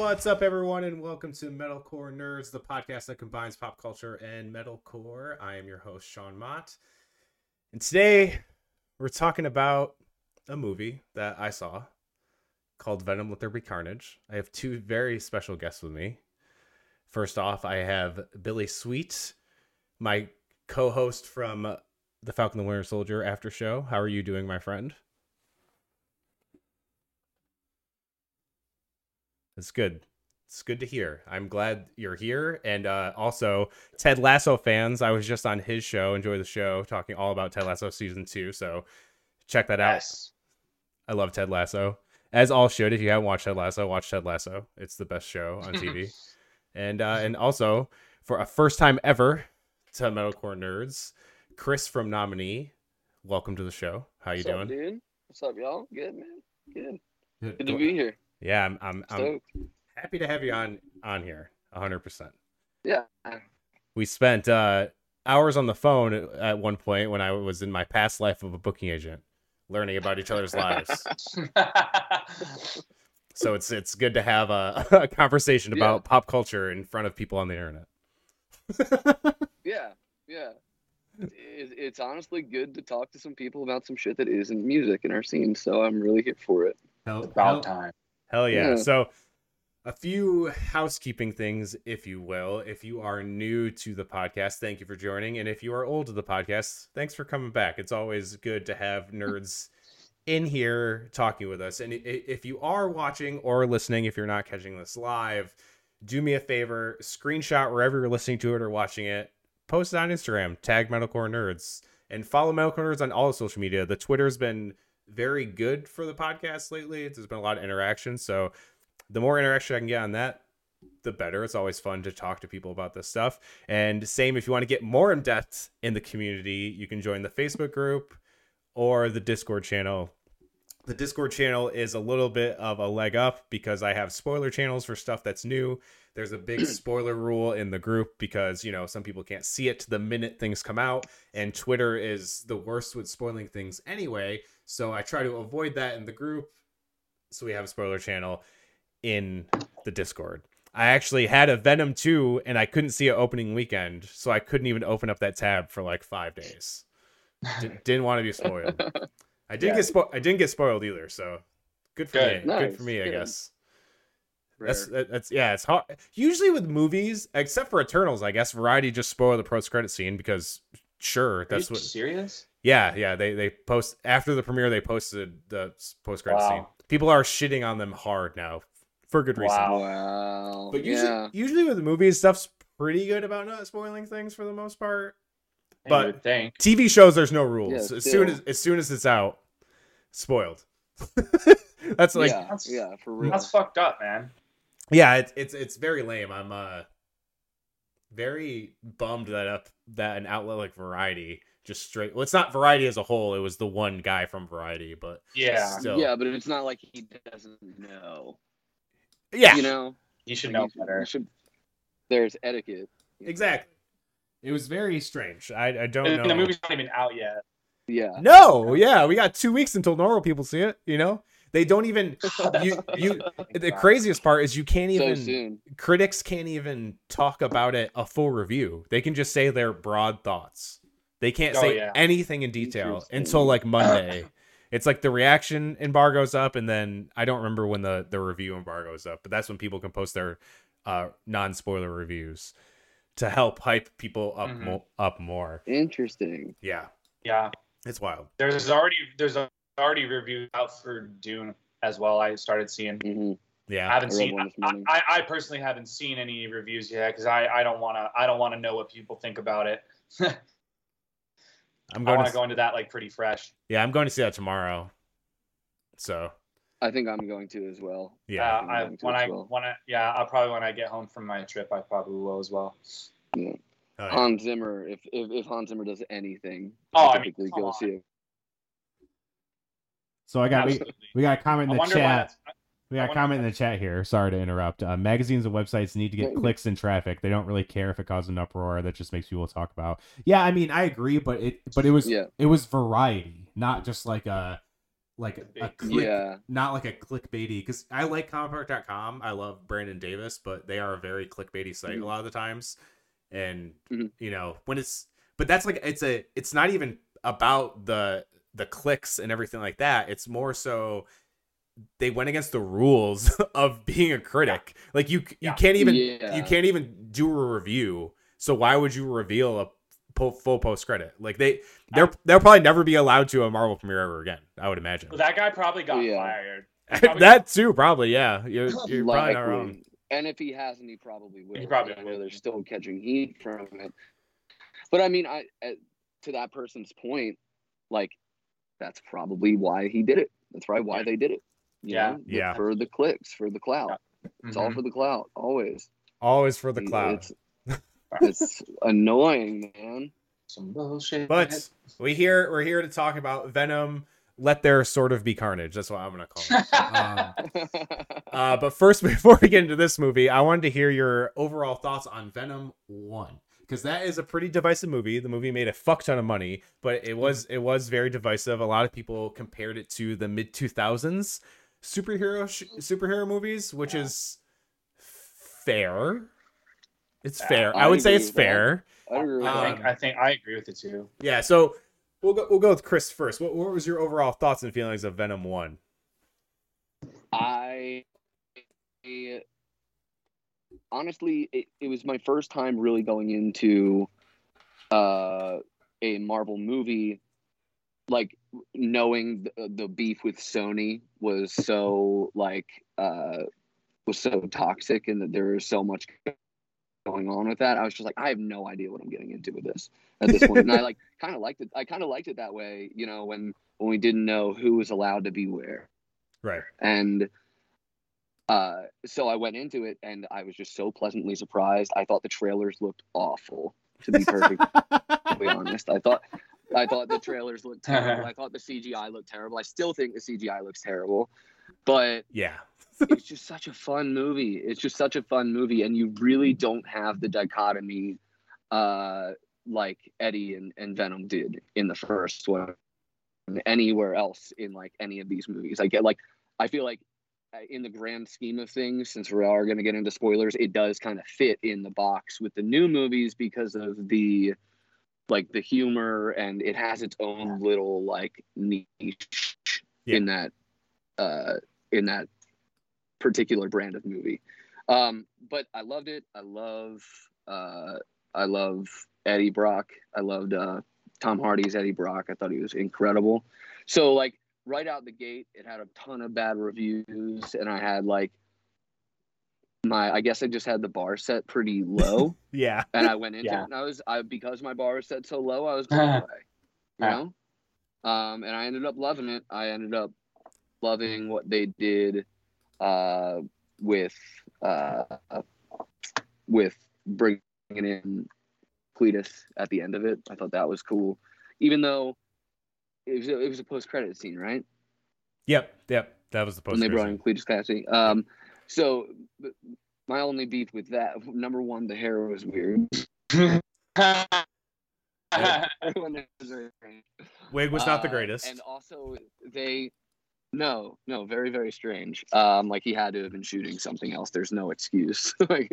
What's up, everyone, and welcome to Metalcore Nerds, the podcast that combines pop culture and metalcore. I am your host, Sean Mott, and today we're talking about a movie that I saw called Venom Let There Be Carnage. I have two very special guests with me. First off, I have Billy Sweet, my co-host from the Falcon the Winter Soldier after show. How are you doing, my friend? It's good. It's good to hear. I'm glad you're here. And also, Ted Lasso fans, I was just on his show. Enjoy the show, talking all about Ted Lasso season 2. So check that out. I love Ted Lasso. As all should. If you haven't watched Ted Lasso, watch Ted Lasso. It's the best show on TV. And also, for a first time ever to Metalcore Nerds, Chris from Nominee, welcome to the show. How you doing? Dude? What's up, y'all? Good, man. Good to be here. Yeah, I'm happy to have you on here, 100%. Yeah. We spent hours on the phone at one point when I was in my past life of a booking agent, learning about each other's lives. So it's good to have a conversation about pop culture in front of people on the internet. Yeah. It's honestly good to talk to some people about some shit that isn't music in our scene, so I'm really here for it. About time. Hell yeah. So a few housekeeping things, if you will. If you are new to the podcast, thank you for joining. And if you are old to the podcast, thanks for coming back. It's always good to have nerds in here talking with us. And if you are watching or listening, if you're not catching this live, do me a favor, screenshot wherever you're listening to it or watching it, post it on Instagram, tag Metalcore Nerds, and follow Metalcore Nerds on all social media. The Twitter's been very good for the podcast lately. There's been a lot of interaction, so the more interaction I can get on that, the better. It's always fun to talk to people about this stuff. And same, if you want to get more in depth in the community, you can join the Facebook group or the Discord channel. The Discord channel is a little bit of a leg up because I have spoiler channels for stuff that's new. There's a big spoiler rule in the group because, some people can't see it the minute things come out, and Twitter is the worst with spoiling things anyway. So I try to avoid that in the group. So we have a spoiler channel in the Discord. I actually had a Venom 2 and I couldn't see it opening weekend. So I couldn't even open up that tab for like 5 days. Didn't want to be spoiled. I didn't get spoiled either. So good for me. Nice. Good for me, I guess. That's it's hard. Usually with movies, except for Eternals, I guess Variety just spoil the post-credit scene because that's what. Serious? Yeah. They post after the premiere. They posted the post-credit scene. People are shitting on them hard now for good reason. Wow. But usually with the movies, stuff's pretty good about not spoiling things for the most part. But TV shows, there's no rules. Yeah, as soon as it's out, spoiled. That's like for real. That's fucked up, man. Yeah, it's very lame. I'm very bummed that an outlet like Variety just straight. Well, it's not Variety as a whole. It was the one guy from Variety, but still. Yeah, but it's not like he doesn't know. Yeah, you should know better. There's etiquette. Exactly. It was very strange. I don't know. The movie's not even out yet. Yeah. No. Yeah, we got 2 weeks until normal people see it. They don't even. The craziest part is you can't even. So soon. Critics can't even talk about it a full review. They can just say their broad thoughts. They can't say anything in detail until like Monday. It's like the reaction embargo's up, and then I don't remember when the review embargo's up, but that's when people can post their non-spoiler reviews to help hype people up more. Interesting. Yeah. It's wild. There's already reviews out for Dune as well. I started seeing. Mm-hmm. Yeah. I haven't seen. I personally haven't seen any reviews yet because I don't want to know what people think about it. I want to go into that like pretty fresh. Yeah, I'm going to see that tomorrow. So I think I'm going to as well. Yeah, I'll probably when I get home from my trip, I probably will as well. Yeah. Oh, yeah. Hans Zimmer, if Hans Zimmer does anything, typically go see it. So we got a comment in the chat. We got a comment in the chat here. Sorry to interrupt. Magazines and websites need to get clicks and traffic. They don't really care if it causes an uproar. That just makes people talk about. Yeah, I mean, I agree, but it was Variety, not just like a like a click, Yeah. not like a clickbaity, because I like comicbook.com. I love Brandon Davis, but they are a very clickbaity site a lot of the times. And you know, when it's, but that's like, it's not even about the clicks and everything like that. It's more so they went against the rules of being a critic. Like you can't even do a review. So why would you reveal a full post credit? Like they'll probably never be allowed to a Marvel premiere ever again, I would imagine. Well, that guy probably got fired. That too, probably. Yeah, you're probably not wrong. And if he hasn't, he probably will. He probably will. They're still catching heat from it. But I mean, to that person's point, like that's probably why he did it. That's probably why they did it. You know? For the clicks, for the clout. Yeah. It's all for the clout, always. Always for the clout. It's annoying, man. Some bullshit. But we're here to talk about Venom. Let there sort of be carnage. That's what I'm gonna call it. But first, before we get into this movie, I wanted to hear your overall thoughts on Venom 1, because that is a pretty divisive movie. The movie made a fuck ton of money, but it was very divisive. A lot of people compared it to the mid 2000s superhero movies, which is fair. It's fair. I would say it's fair. I think I agree with it too. Yeah. So we'll go with Chris first. What was your overall thoughts and feelings of Venom 1? Honestly, it was my first time really going into a Marvel movie, like knowing the beef with Sony was so toxic, and that there was so much going on with that. I was just like, I have no idea what I'm getting into with this at this point. And I kind of liked it. I kind of liked it that way, you know, when we didn't know who was allowed to be where. Right. And so I went into it and I was just so pleasantly surprised. I thought the trailers looked awful, to be perfectly honest. I thought the trailers looked terrible. I thought the CGI looked terrible. I still think the CGI looks terrible, but yeah. It's just such a fun movie. And you really don't have the dichotomy like Eddie and Venom did in the first one anywhere else in like any of these movies. I feel like in the grand scheme of things, since we are going to get into spoilers, it does kind of fit in the box with the new movies because of the humor, and it has its own little like niche in that particular brand of movie. But I loved it. I love Eddie Brock. I loved Tom Hardy's Eddie Brock. I thought he was incredible. So like right out the gate, it had a ton of bad reviews, and I had like I guess I just had the bar set pretty low. Yeah. And I went into it, and because my bar was set so low, I was blown away. You know? And I ended up loving it. I ended up loving what they did with bringing in Cletus at the end of it. I thought that was cool, even though it was a post-credit scene, right? Yep. That was the post-credit when they brought in Cletus Kasady. So my only beef with that, number one, the hair was weird. Wig was not the greatest, and also No, very, very strange. Like he had to have been shooting something else. There's no excuse. But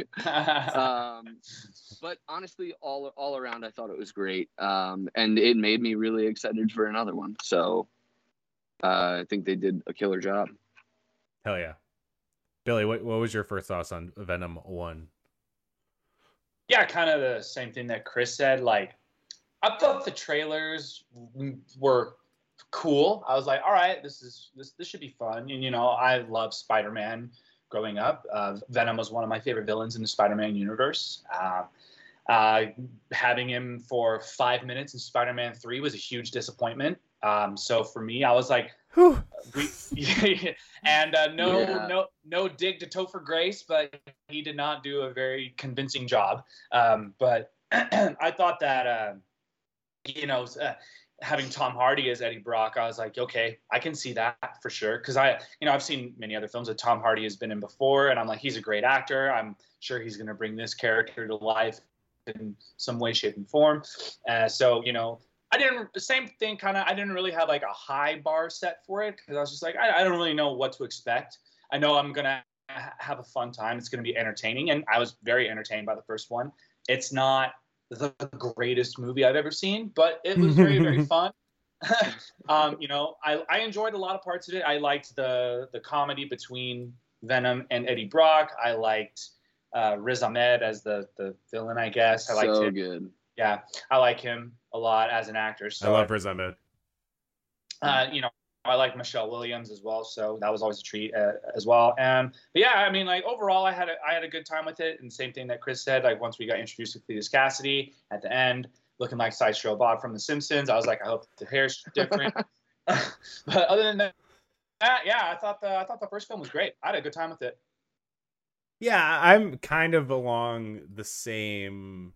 honestly, all around, I thought it was great. And it made me really excited for another one. So I think they did a killer job. Hell yeah. Billy, what was your first thoughts on Venom 1? Yeah, kind of the same thing that Chris said. Like, I thought the trailers were cool. I was like, all right, this should be fun. And you know, I love Spider-Man growing up. Venom was one of my favorite villains in the Spider-Man universe. Having him for 5 minutes in Spider-Man 3 was a huge disappointment. So for me, I was like, no dig to Topher Grace, but he did not do a very convincing job. But I thought that having Tom Hardy as Eddie Brock, I was like, okay, I can see that for sure. Because I've seen many other films that Tom Hardy has been in before, and I'm like, he's a great actor. I'm sure he's going to bring this character to life in some way, shape, and form. So same thing kind of. I didn't really have like a high bar set for it because I was just like, I don't really know what to expect. I know I'm gonna have a fun time. It's gonna be entertaining, and I was very entertained by the first one. It's not the greatest movie I've ever seen, but it was very, very fun. You know, I enjoyed a lot of parts of it. I liked the comedy between Venom and Eddie Brock. I liked Riz Ahmed as the villain, I guess. I liked him. Good. Yeah, I like him a lot as an actor. So I love Riz Ahmed. You know, I like Michelle Williams as well, so that was always a treat as well. But yeah, I mean, like overall, I had a good time with it. And same thing that Chris said. Like once we got introduced to Cletus Cassidy at the end, looking like Sideshow Bob from The Simpsons, I was like, I hope the hair's different. But other than that, yeah, I thought the first film was great. I had a good time with it. Yeah, I'm kind of along the same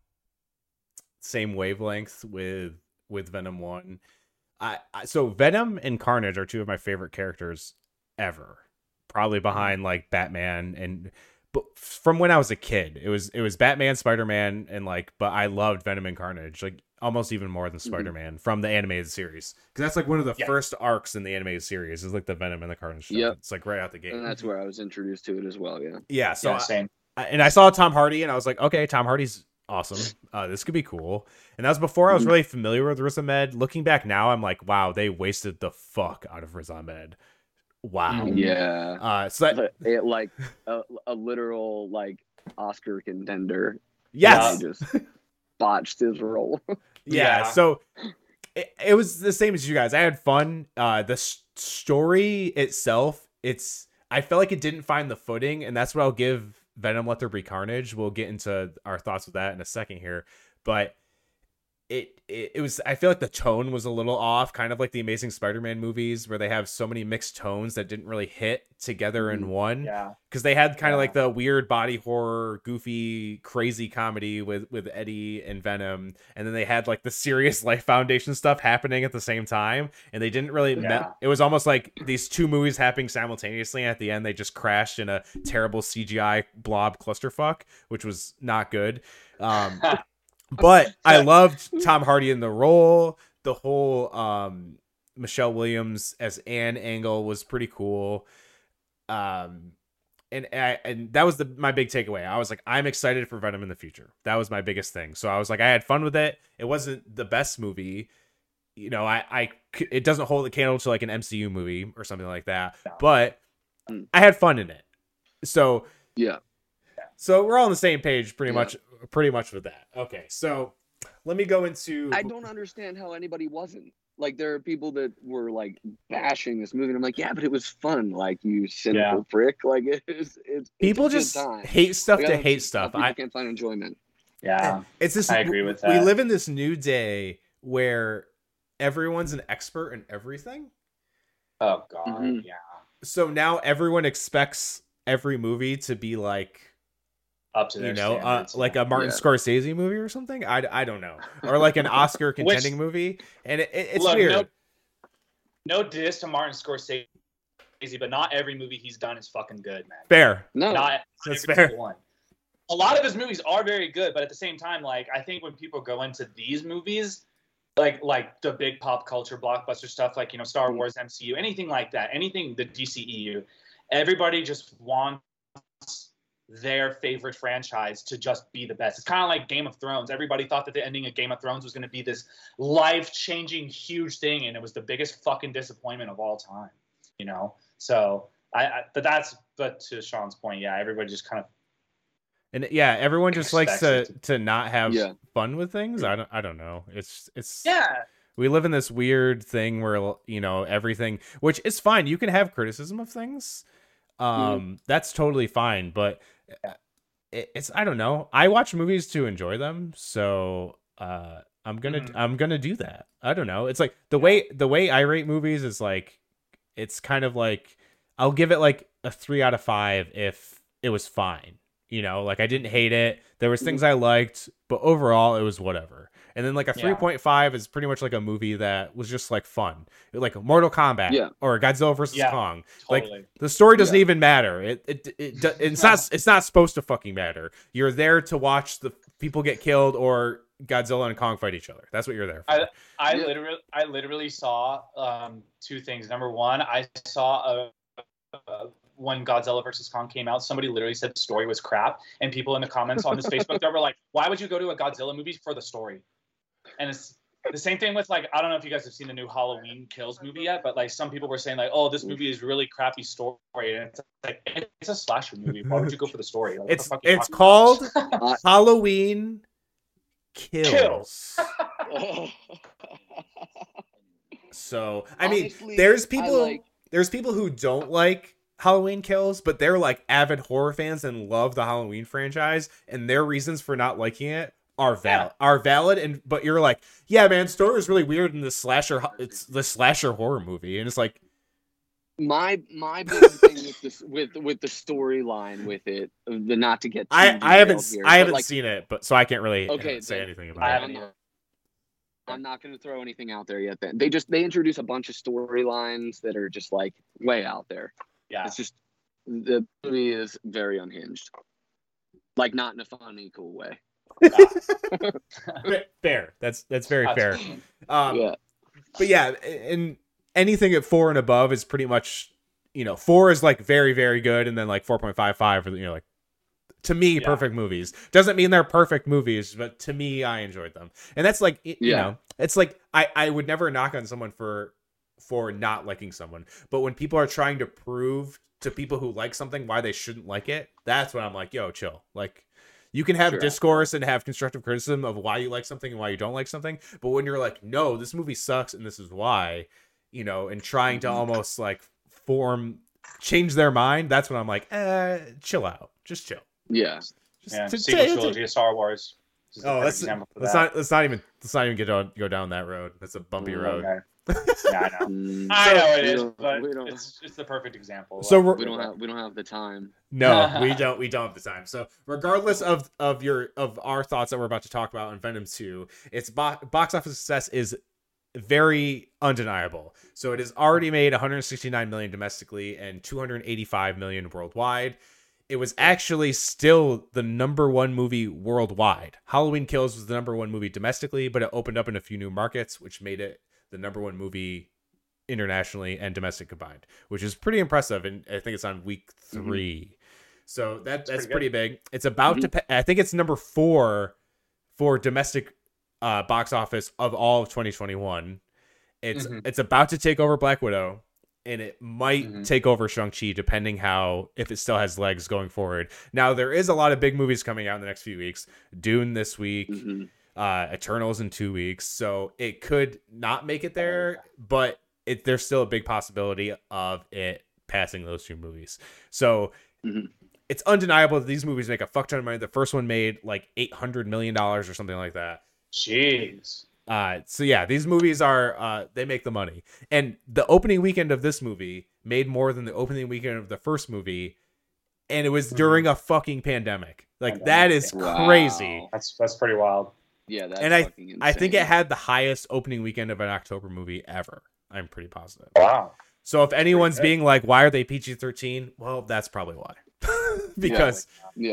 wavelength with Venom 1. So Venom and Carnage are two of my favorite characters ever, probably behind like Batman but from when I was a kid, it was Batman, Spider-Man, and like, but I loved Venom and Carnage like almost even more than Spider-Man from the animated series, because that's like one of the first arcs in the animated series is like the Venom and the Carnage stuff. It's like right out the gate, and that's where I was introduced to it as well. So same. And I saw Tom Hardy and I was like, okay, Tom Hardy's awesome. This could be cool. And that was before I was really familiar with Riz Ahmed. Looking back now, I'm like, wow, they wasted the fuck out of Riz Ahmed. Wow. Yeah. So that, like a literal like Oscar contender. Yes. Just botched his role. Yeah. So it was the same as you guys. I had fun. The story itself, I felt like it didn't find the footing, and that's what I'll give Venom Let There Be Carnage. We'll get into our thoughts with that in a second here, but it was, I feel like the tone was a little off, kind of like the Amazing Spider-Man movies where they have so many mixed tones that didn't really hit together in one. Yeah. Because they had kind of like the weird body horror, goofy, crazy comedy with Eddie and Venom, and then they had like the serious Life Foundation stuff happening at the same time, and they didn't really it was almost like these two movies happening simultaneously, and at the end they just crashed in a terrible CGI blob clusterfuck, which was not good. But I loved Tom Hardy in the role. The whole Michelle Williams as Anne angle was pretty cool. And that was my big takeaway. I was like, I'm excited for Venom in the future. That was my biggest thing. So I was like, I had fun with it. It wasn't the best movie. You know, it doesn't hold the candle to like an MCU movie or something like that. But I had fun in it. So yeah. So we're all on the same page pretty much with that. Okay, so let me go into... I don't understand how anybody wasn't. Like, there are people that were, like, bashing this movie, and I'm like, yeah, but it was fun. Like, you cynical prick. Like, it's people just hate stuff to hate stuff. I can't find enjoyment. Yeah, it's this. I agree with that. We live in this new day where everyone's an expert in everything. Oh, God, yeah. So now everyone expects every movie to be, like... up to their standards, like a Martin Scorsese movie or something. I don't know, or like an Oscar contending movie, and it's weird. No diss to Martin Scorsese, but not every movie he's done is fucking good, man. Fair, that's fair. One. A lot of his movies are very good, but at the same time, like I think when people go into these movies, like the big pop culture blockbuster stuff, like Star Wars, MCU, anything like that, anything the DCEU, everybody just wants their favorite franchise to just be the best. It's kind of like Game of Thrones. Everybody thought that the ending of Game of Thrones was going to be this life-changing huge thing, and it was the biggest fucking disappointment of all time, So but to Sean's point, everybody just kind of everyone just likes to not have fun with things. I don't know. It's we live in this weird thing where everything, which is fine. You can have criticism of things. That's totally fine, but it's I don't know. I watch movies to enjoy them, so I'm gonna do that. I don't know. It's like the way I rate movies is like, it's kind of like I'll give it like a 3 out of 5 if it was fine. Like I didn't hate it. There was things I liked, but overall it was whatever. And then like a 3.5 is pretty much like a movie that was just like fun, like Mortal Kombat or Godzilla vs. Kong. Totally. Like the story doesn't even matter. It's not supposed to fucking matter. You're there to watch the people get killed or Godzilla and Kong fight each other. That's what you're there for. I literally saw two things. Number one, I saw when Godzilla versus Kong came out, somebody literally said the story was crap, and people in the comments on this Facebook they were like, "Why would you go to a Godzilla movie for the story?" And it's the same thing with like, I don't know if you guys have seen the new Halloween Kills movie yet, but like some people were saying like, "Oh, this movie is really crappy story," and it's like it's a slasher movie. Why would you go for the story? Like, it's called Halloween Kills. So I mean, Honestly, there's people who don't like Halloween Kills, but they're like avid horror fans and love the Halloween franchise, and their reasons for not liking it are valid. And but you're like, yeah, man, story is really weird in this slasher. It's the slasher horror movie, and it's like my big thing with the storyline with it. Not to get I haven't seen it, but so I can't really say anything about it. I'm not going to throw anything out there yet. Then they introduce a bunch of storylines that are just like way out there. Yeah, it's just the movie is very unhinged, like not in a funny, cool way. Fair. That's very fair. Yeah. But yeah, and anything at 4 and above is pretty much 4 is like very, very good, and then like 4.55 like. To me, perfect movies. Doesn't mean they're perfect movies, but to me, I enjoyed them. And that's like, you know, it's like, I would never knock on someone for not liking someone. But when people are trying to prove to people who like something why they shouldn't like it, that's when I'm like, yo, chill. Like, you can have discourse and have constructive criticism of why you like something and why you don't like something. But when you're like, no, this movie sucks and this is why, and trying to almost like change their mind, that's when I'm like, chill out. Just chill. Yeah. Sequel trilogy of Star Wars. Let's not even go down that road. That's a bumpy road. Okay. Yeah, I know. I know it is, but it's the perfect example. So we don't have the time. No, we don't have the time. So regardless of our thoughts that we're about to talk about on Venom 2, its box office success is very undeniable. So it has already made 169 million domestically and 285 million worldwide. It was actually still the number one movie worldwide. Halloween Kills was the number one movie domestically, but it opened up in a few new markets, which made it the number one movie internationally and domestic combined, which is pretty impressive. And I think it's on week 3. So that's pretty big. It's about to, I think it's number 4 for domestic box office of all of 2021. It's about to take over Black Widow. And it might take over Shang-Chi, depending if it still has legs going forward. Now, there is a lot of big movies coming out in the next few weeks. Dune this week, Eternals in 2 weeks. So it could not make it there, but there's still a big possibility of it passing those 2 movies. So it's undeniable that these movies make a fuck ton of money. The first one made like $800 million or something like that. Jeez. So yeah, these movies are they make the money, and the opening weekend of this movie made more than the opening weekend of the first movie, and it was during a fucking pandemic. Like that is crazy. That's pretty wild. Yeah, that's and fucking insane. I think it had the highest opening weekend of an October movie ever. I'm pretty positive. Wow. So if anyone's being like, why are they PG-13? Well, that's probably why. Because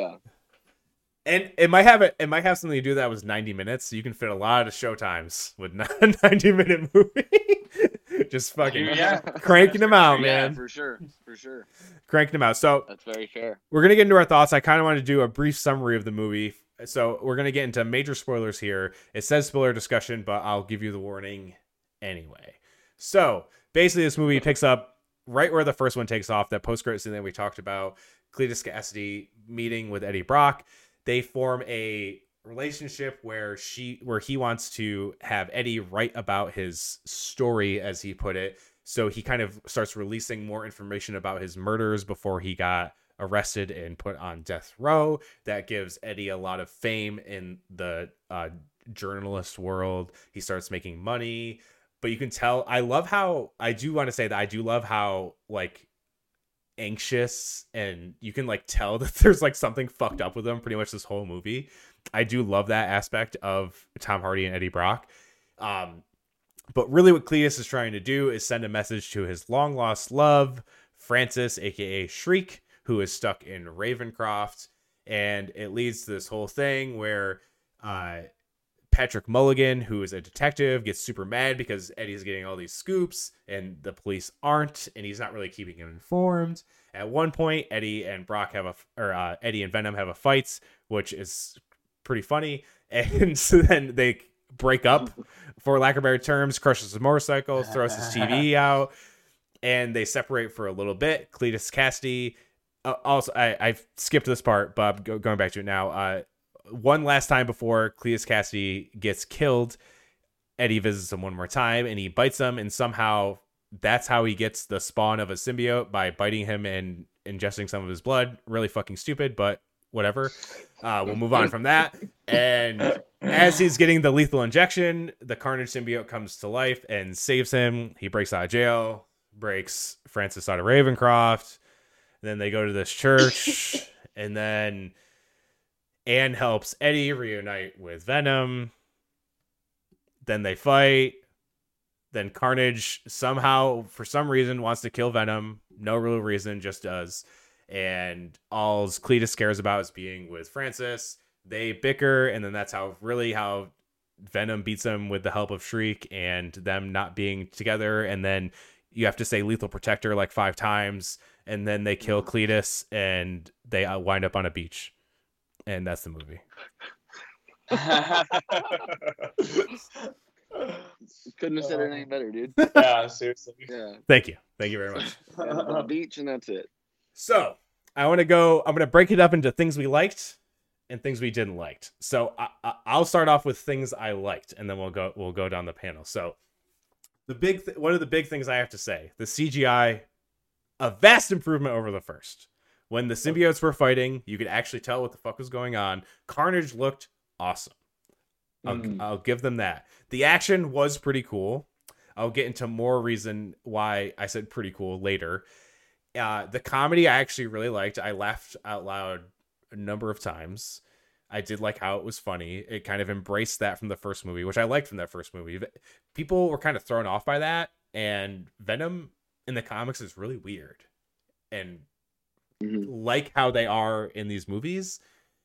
And it might have something to do that was 90 minutes. So you can fit a lot of showtimes with a 90-minute movie. Just fucking cranking them out, man. For sure. Cranking them out. So that's very fair. We're gonna get into our thoughts. I kind of want to do a brief summary of the movie. So we're gonna get into major spoilers here. It says spoiler discussion, but I'll give you the warning anyway. So basically, this movie picks up right where the first one takes off. That post-credit scene that we talked about, Cletus Cassidy meeting with Eddie Brock. They form a relationship where he wants to have Eddie write about his story, as he put it. So he kind of starts releasing more information about his murders before he got arrested and put on death row. That gives Eddie a lot of fame in the journalist world. He starts making money, but you can tell, I do love how like anxious, and you can like tell that there's like something fucked up with them pretty much this whole movie. I do love that aspect of Tom Hardy and Eddie Brock. But really what Cletus is trying to do is send a message to his long lost love, Francis, aka Shriek, who is stuck in Ravencroft. And it leads to this whole thing where Patrick Mulligan, who is a detective, gets super mad because Eddie's getting all these scoops and the police aren't, and he's not really keeping him informed. At one point, Eddie and Eddie and Venom have a fight, which is pretty funny. And so then they break up, for lack of better terms. Crushes his motorcycle, throws his TV out, and they separate for a little bit. Cletus Cassidy. Also, I've skipped this part, but I'm going back to it now. One last time before Cletus Cassidy gets killed, Eddie visits him one more time, and he bites him, and somehow that's how he gets the spawn of a symbiote, by biting him and ingesting some of his blood. Really fucking stupid, but whatever. We'll move on from that. And as he's getting the lethal injection, the Carnage symbiote comes to life and saves him. He breaks out of jail, breaks Francis out of Ravencroft. Then they go to this church, and then Anne helps Eddie reunite with Venom. Then they fight. Then Carnage somehow, for some reason, wants to kill Venom. No real reason, just does. And all Cletus cares about is being with Francis. They bicker, and then that's how Venom beats him with the help of Shriek and them not being together. And then you have to say lethal protector like 5 times, and then they kill Cletus, and they wind up on a beach. And that's the movie. Couldn't have said it any better, dude. Yeah, seriously. Yeah. Thank you very much. The beach, and that's it. So I'm gonna break it up into things we liked and things we didn't like. So I'll start off with things I liked, and then we'll go down the panel. So one of the big things I have to say, the CGI, a vast improvement over the first. When the symbiotes were fighting, you could actually tell what the fuck was going on. Carnage looked awesome. I'll give them that. The action was pretty cool. I'll get into more reason why I said pretty cool later. The comedy I actually really liked. I laughed out loud a number of times. I did like how it was funny. It kind of embraced that from the first movie, which I liked from that first movie. People were kind of thrown off by that, and Venom in the comics is really weird. And like how they are in these movies.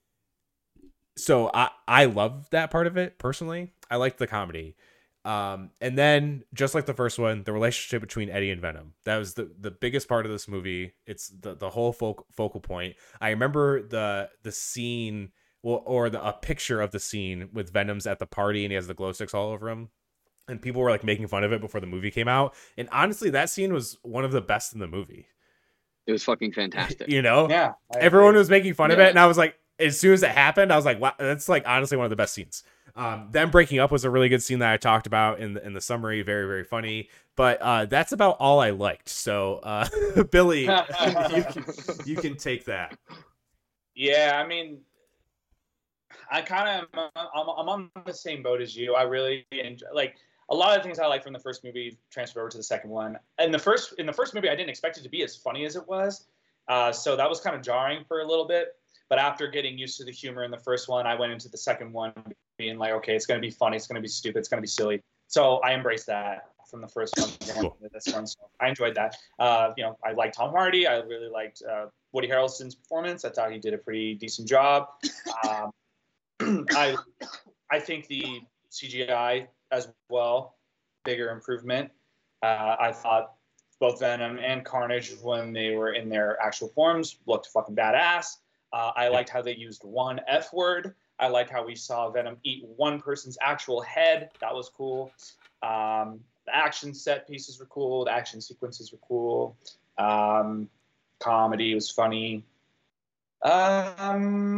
So I love that part of it personally. I liked the comedy. And then just like the first one, the relationship between Eddie and Venom, that was the biggest part of this movie. It's the whole focal point. I remember the scene, a picture of the scene with Venom's at the party and he has the glow sticks all over him. And people were like making fun of it before the movie came out. And honestly, that scene was one of the best in the movie. It was fucking fantastic. You know? Yeah. Everyone was making fun of it. And I was like, as soon as it happened, I was like, wow, that's like honestly one of the best scenes. Them breaking up was a really good scene that I talked about in the summary. Very, very funny. But that's about all I liked. So, Billy, you can take that. Yeah, I mean, I'm on the same boat as you. I really enjoy, like, a lot of things I like from the first movie transferred over to the second one. And in the first movie, I didn't expect it to be as funny as it was. So that was kind of jarring for a little bit. But after getting used to the humor in the first one, I went into the second one being like, okay, it's going to be funny. It's going to be stupid. It's going to be silly. So I embraced that from the first one to this one. So I enjoyed that. I liked Tom Hardy. I really liked Woody Harrelson's performance. I thought he did a pretty decent job. I think the CGI as well, bigger improvement. I thought both Venom and Carnage, when they were in their actual forms, looked fucking badass. I liked how they used one F word. I liked how we saw Venom eat one person's actual head. That was cool. The action set pieces were cool. The action sequences were cool. Comedy was funny. Yeah,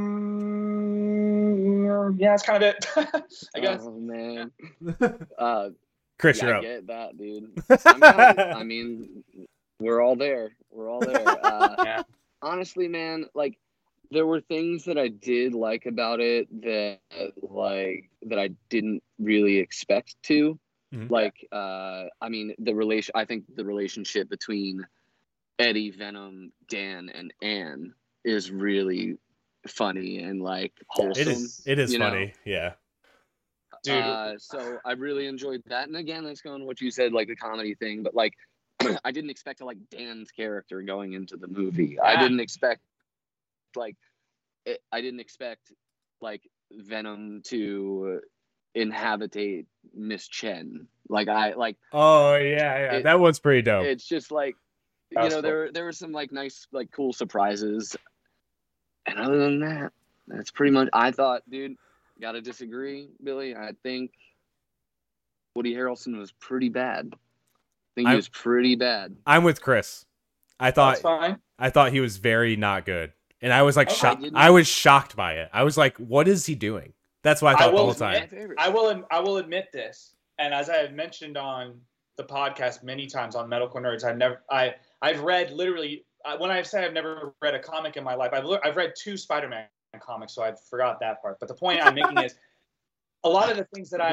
that's kind of it. I guess. Oh man. Chris, yeah, you're I up. get that, dude. I mean, we're all there. Yeah. Honestly, man, like, there were things that I did like about it that I didn't really expect to. Mm-hmm. Like, I mean, I think the relationship between Eddie, Venom, Dan, and Anne is really funny and like wholesome. It is funny, yeah. Dude. So I really enjoyed that. And again, that's going what you said, like the comedy thing, but like I didn't expect to like Dan's character going into the movie. Yeah. I didn't expect like Venom to inhabitate Miss Chen. Like I like. Oh yeah, that one's pretty dope. It's just like, you know, there were some like nice, like cool surprises, and other than that, that's pretty much. I thought, dude, gotta disagree, Billy. I think Woody Harrelson was pretty bad. I think he was pretty bad. I'm with Chris. I thought he was very not good, and I was like shocked. I was shocked by it. I was like, what is he doing? That's what I thought the whole time. I will admit this, and as I have mentioned on the podcast many times on Medical Nerds, I've read literally, when I say I've never read a comic in my life, I've read 2 Spider-Man comics, so I forgot that part. But the point I'm making is a lot of the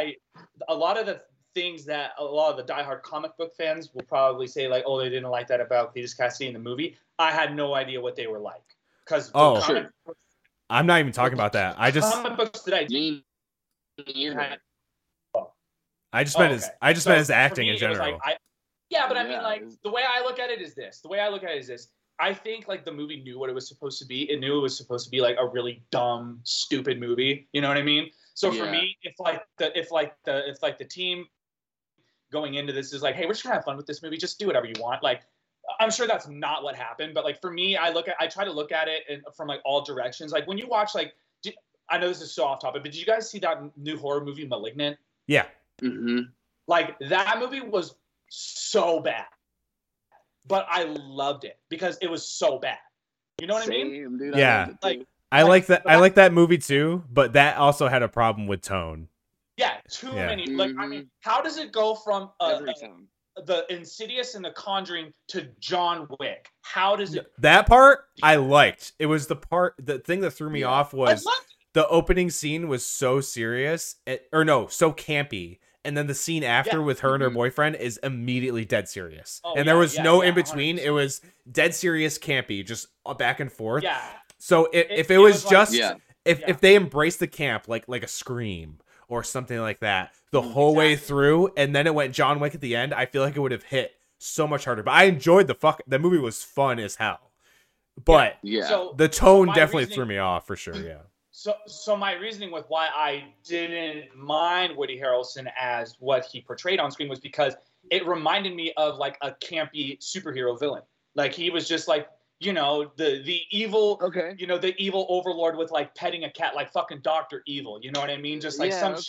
diehard comic book fans will probably say like, oh, they didn't like that about Cletus Cassidy in the movie. I had no idea what they were like. Because I'm not even talking about that. I just comic books that I just meant his acting in general. But I mean, like, the way I look at it is this. I think like the movie knew what it was supposed to be. It knew it was supposed to be like a really dumb, stupid movie. You know what I mean? So for me, if the team going into this is like, hey, we're just gonna have fun with this movie. Just do whatever you want. Like, I'm sure that's not what happened. But like for me, I try to look at it from like all directions. Like when you watch like, I know this is so off topic, but did you guys see that new horror movie *Malignant*? Yeah. Mm-hmm. Like that movie was so bad, but I loved it because it was so bad. You know what I mean? Dude, yeah. I like that movie too, but that also had a problem with tone. Yeah, too many. Like, I mean, how does it go from the Insidious and the Conjuring to John Wick? How does it? That part I liked. It was the thing that threw me off was the opening scene was so serious, so campy. And then the scene after with her and her boyfriend is immediately dead serious. And there was no in between. 100%. It was dead serious, campy, just back and forth. Yeah. So if it was just if they embraced the camp like a Scream or something like that the whole way through, and then it went John Wick at the end, I feel like it would have hit so much harder. But I enjoyed the movie was fun as hell. But So the tone definitely threw me off for sure. Yeah. So my reasoning with why I didn't mind Woody Harrelson as what he portrayed on screen was because it reminded me of like a campy superhero villain. Like he was just like, you know, the evil, you know, the evil overlord with like petting a cat, like fucking Dr. Evil. You know what I mean? Just like that's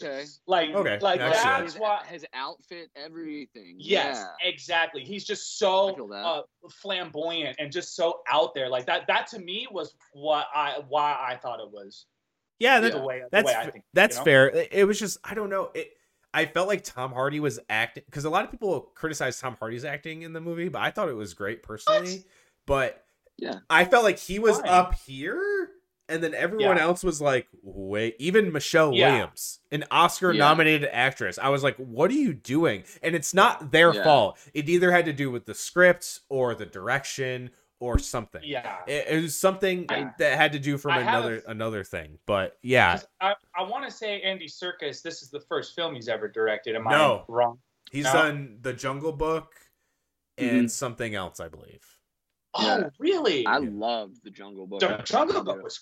why his outfit, everything. Yes, exactly. He's just so flamboyant and just so out there. Like that to me was why I thought it was. Yeah, the way I think, that's fair. It was just, I don't know. I felt like Tom Hardy was acting, because a lot of people criticize Tom Hardy's acting in the movie, but I thought it was great personally. But I felt like he was up here, and then everyone else was like, wait, even Michelle Williams, an Oscar-nominated actress. I was like, what are you doing? And it's not their fault. It either had to do with the script or the direction or something. Yeah, it was something that had to do from another thing. But I want to say Andy Serkis. This is the first film he's ever directed. Am I wrong? He's done The Jungle Book and something else, I believe. Oh, really? I loved The Jungle Book. The Jungle Book was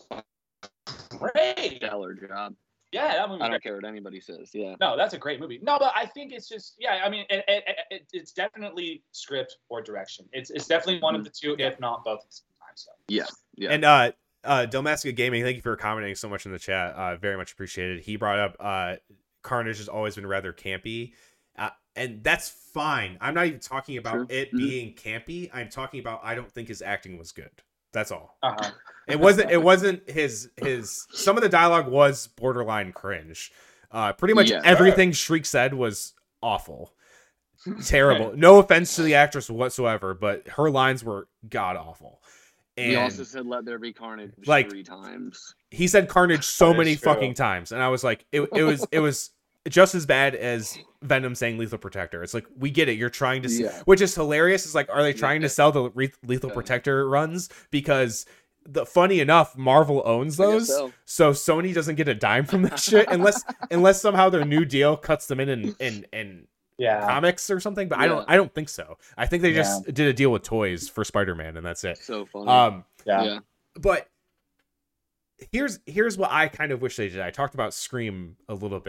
great. Stellar job. Yeah, that movie. I don't care what anybody says. Yeah. No, that's a great movie. No, but I think it's just I mean, it's definitely script or direction. It's definitely one of the two, if not both at the same time. So. Yeah. And Delmasca Gaming, thank you for commenting so much in the chat. Very much appreciated. He brought up Carnage has always been rather campy. And that's fine. I'm not even talking about it being campy. I'm talking about I don't think his acting was good. That's all. It wasn't his some of the dialogue was borderline cringe. Pretty much everything Shriek said was awful. Terrible. No offense to the actress whatsoever, but her lines were god awful. And he also said "Let there be carnage" like 3 times. He said "carnage" so many fucking times, and I was like, it was just as bad as Venom saying "Lethal Protector." It's like, we get it. You're trying to, which is hilarious. It's like, are they trying to sell the Lethal Protector runs? Because funny enough, Marvel owns those, so Sony doesn't get a dime from that shit unless somehow their new deal cuts them in comics or something. But I don't think so. I think they just did a deal with toys for Spider-Man, and that's it. So funny. But here's what I kind of wish they did. I talked about Scream a little bit.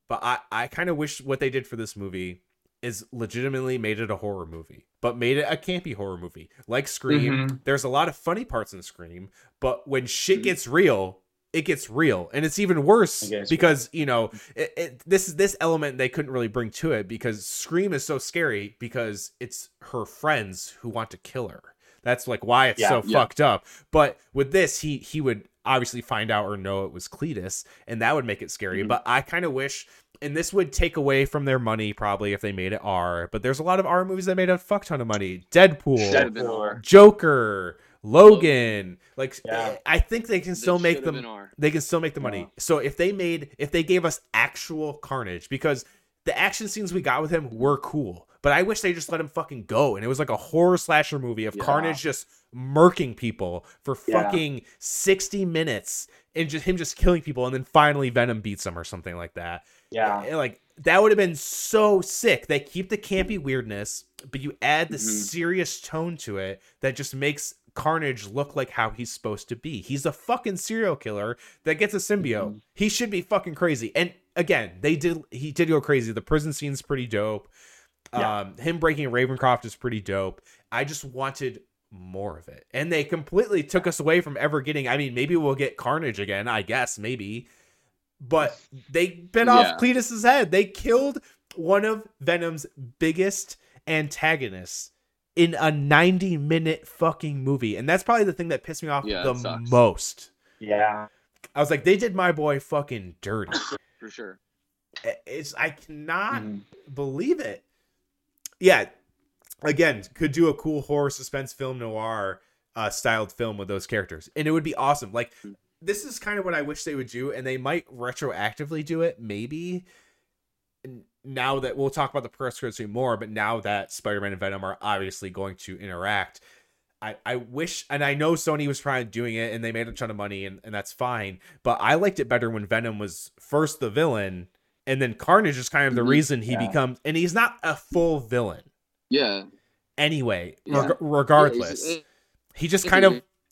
but I kind of wish what they did for this movie is legitimately made it a horror movie, but made it a campy horror movie like Scream. Mm-hmm. There's a lot of funny parts in Scream, but when shit gets real, it gets real, and it's even worse because you know this element they couldn't really bring to it because Scream is so scary because it's her friends who want to kill her. That's like why it's so fucked up. But with this, he would obviously find out or know it was Cletus, and that would make it scary. But I kind of wish, and this would take away from their money probably if they made it R. But there's a lot of R movies that made a fuck ton of money. Deadpool. Joker. Logan, like I think they can still make them. They can still make the money. So if they gave us actual Carnage, because the action scenes we got with him were cool, but I wish they just let him fucking go, and it was like a horror slasher movie of Carnage just murking people for fucking 60 minutes and just killing people, and then finally Venom beats him or something like that. Yeah, like that would have been so sick. They keep the campy weirdness, but you add the serious tone to it that just makes Carnage look like how he's supposed to be. He's a fucking serial killer that gets a symbiote. He should be fucking crazy. And again, he did go crazy. The prison scene's pretty dope. Him breaking Ravencroft is pretty dope. I just wanted more of it. And they completely took us away from ever getting, I mean, maybe we'll get Carnage again, I guess, maybe. But they bit off Cletus's head. They killed one of Venom's biggest antagonists in a 90-minute fucking movie. And that's probably the thing that pissed me off the most. Yeah. I was like, they did my boy fucking dirty. For sure. I cannot believe it. Yeah. Again, could do a cool horror suspense film noir styled film with those characters. And it would be awesome. Like, this is kind of what I wish they would do. And they might retroactively do it, maybe. Now that we'll talk about the press credits more, but now that Spider-Man and Venom are obviously going to interact, I wish, and I know Sony was trying doing it and they made a ton of money and that's fine, but I liked it better when Venom was first the villain and then Carnage is kind of the reason he becomes, and he's not a full villain. Yeah. Anyway, regardless, he just kind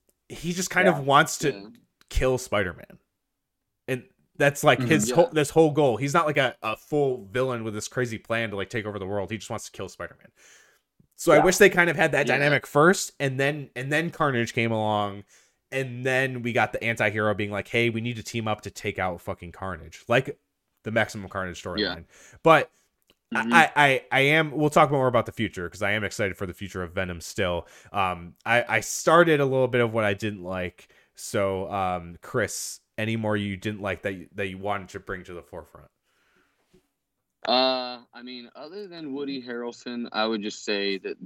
of wants to kill Spider-Man. And that's like this whole goal. He's not like a full villain with this crazy plan to like take over the world. He just wants to kill Spider-Man. So I wish they kind of had that dynamic first, and then Carnage came along, and then we got the anti-hero being like, hey, we need to team up to take out fucking Carnage. Like the Maximum Carnage storyline. Yeah. But I am, we'll talk more about the future because I am excited for the future of Venom still. I started a little bit of what I didn't like. So Chris, any more you didn't like that you wanted to bring to the forefront? I mean, other than Woody Harrelson, I would just say that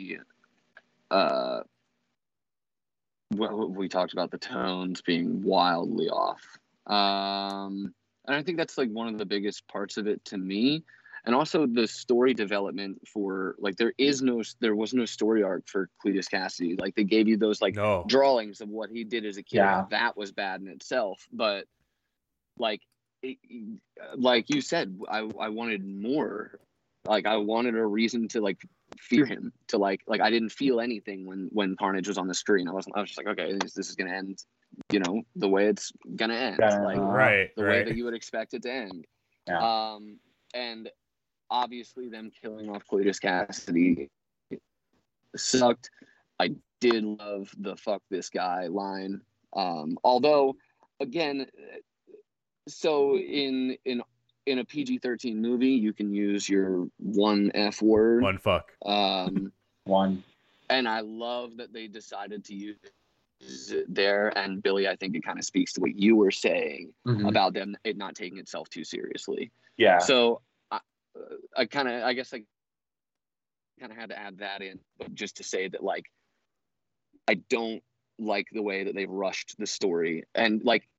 we talked about the tones being wildly off. And I think that's like one of the biggest parts of it to me. And also the story development for like, there was no story arc for Cletus Cassidy. Like they gave you those drawings of what he did as a kid. Yeah. That was bad in itself. But like you said, I wanted more. Like I wanted a reason to like fear him, to like I didn't feel anything when Carnage was on the screen. I was just like, okay, this is gonna end, the way it's gonna end, the way that you would expect it to end. Yeah. And obviously them killing off Cletus Cassidy sucked. I did love the "fuck this guy" line. Although, again, so in a PG-13 movie, you can use your one F word. One fuck. One. And I love that they decided to use it there. And Billy, I think it kind of speaks to what you were saying about it not taking itself too seriously. Yeah. So I guess I had to add that in, but just to say that, like, I don't like the way that they've rushed the story. And like,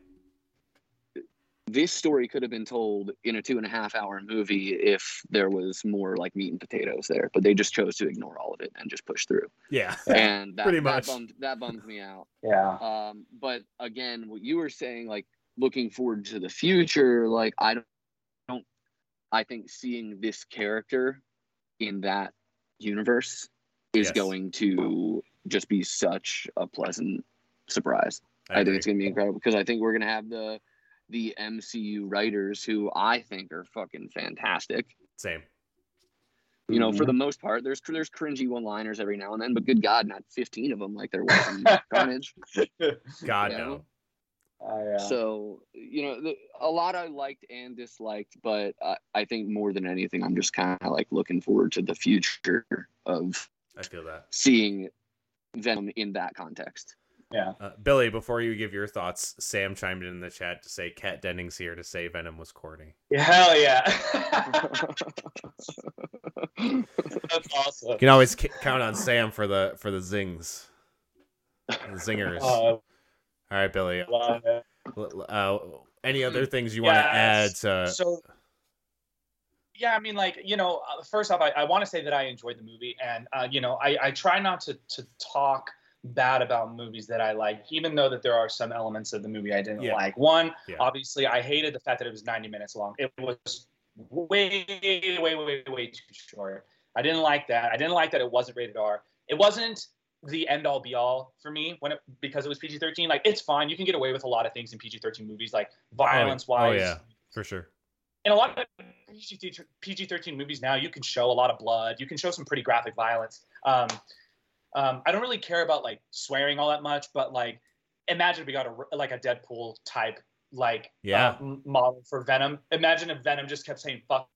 this story could have been told in a 2.5-hour movie if there was more like meat and potatoes there, but they just chose to ignore all of it and just push through. Yeah. And that bummed me out. Yeah. But again, what you were saying, like looking forward to the future, like I think seeing this character in that universe is going to just be such a pleasant surprise. I think it's going to be incredible because I think we're going to have the MCU writers, who I think are fucking fantastic. Same. You know, for the most part, there's cringy one-liners every now and then, but good God, not 15 of them like there was in Carnage. God, no. So, you know, a lot I liked and disliked, but I think more than anything, I'm just kind of like looking forward to the future of I feel that seeing Venom in that context. Yeah. Billy, before you give your thoughts, Sam chimed in the chat to say Kat Denning's here to say Venom was corny. Yeah, hell yeah. That's awesome. You can always count on Sam for the zings. The zingers. All right, Billy. Any other things you want to add to... So, yeah, I mean, like, you know, first off, I want to say that I enjoyed the movie, and, you know, I try not to talk bad about movies that I like, even though that there are some elements of the movie I didn't like. One, obviously, I hated the fact that it was 90 minutes long. It was way too short. I didn't like that. I didn't like that it wasn't rated R. It wasn't the end all be all for me because it was PG-13. Like, it's fine. You can get away with a lot of things in PG-13 movies, like violence wise. Oh yeah, for sure. In a lot of PG-13 movies now, you can show a lot of blood. You can show some pretty graphic violence. I don't really care about like swearing all that much, but like, imagine if we got a Deadpool type model for Venom. Imagine if Venom just kept saying fuck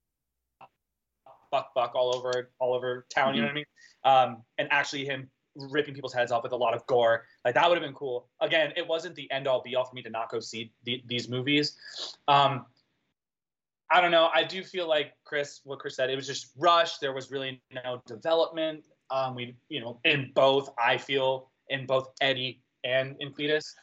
all over town. You know what I mean? And actually him ripping people's heads off with a lot of gore. Like, that would have been cool. Again, it wasn't the end all be all for me to not go see these movies. I don't know. I do feel like what Chris said, it was just rushed. There was really no development. In both Eddie and in Cletus.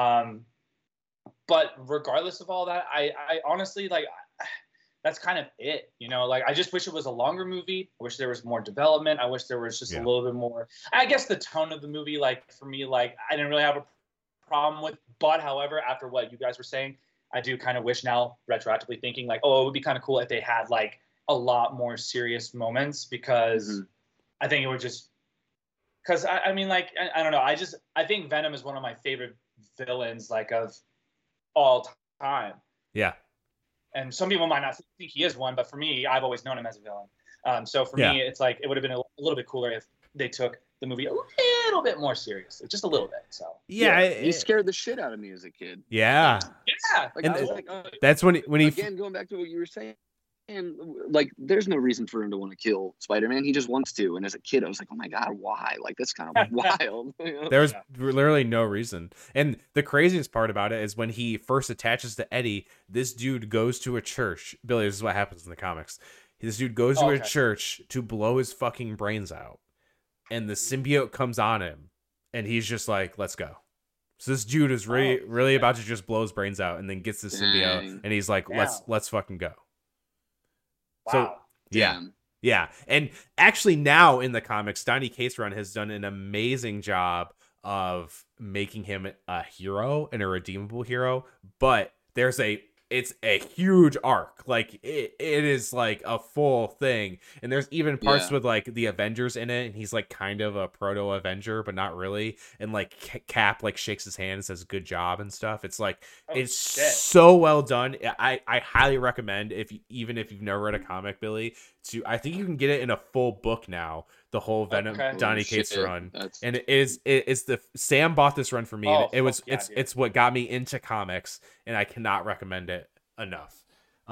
But regardless of all that, I honestly, like, that's kind of it, you know, like, I just wish it was a longer movie. I wish there was more development. I wish there was just a little bit more, I guess the tone of the movie, like, for me, like, I didn't really have a problem with, but however, after what you guys were saying, I do kind of wish now, retroactively thinking, like, oh, it would be kind of cool if they had like a lot more serious moments, because I think it would just, because I mean, like, I don't know. I think Venom is one of my favorite villains, like, of all time. Yeah. And some people might not think he is one, but for me, I've always known him as a villain. So for me, it's like, it would have been a little bit cooler if they took the movie a little bit more seriously, just a little bit. So he scared the shit out of me as a kid. Yeah. Like, and I was like, that's when he again, going back to what you were saying. And like, there's no reason for him to want to kill Spider-Man. He just wants to. And as a kid, I was like, oh my God, why? Like, that's kind of wild. You know? There was literally no reason. And the craziest part about it is when he first attaches to Eddie, this dude goes to a church. Billy, this is what happens in the comics. This dude goes to a church to blow his fucking brains out. And the symbiote comes on him. And he's just like, let's go. So this dude is really about to just blow his brains out, and then gets the symbiote. And he's like, let's fucking go. Wow. So yeah. And actually now in the comics, Donny Cates run has done an amazing job of making him a hero and a redeemable hero, but it's a huge arc. Like, it is like a full thing. And there's even parts with like the Avengers in it, and he's like kind of a proto Avenger, but not really. And like Cap like shakes his hand and says good job and stuff. It's like, so well done. I highly recommend, even if you've never read a comic, Billy, I think you can get it in a full book now, the whole Venom Donny Cates run. And Sam bought this run for me, and it's what got me into comics, and I cannot recommend it enough.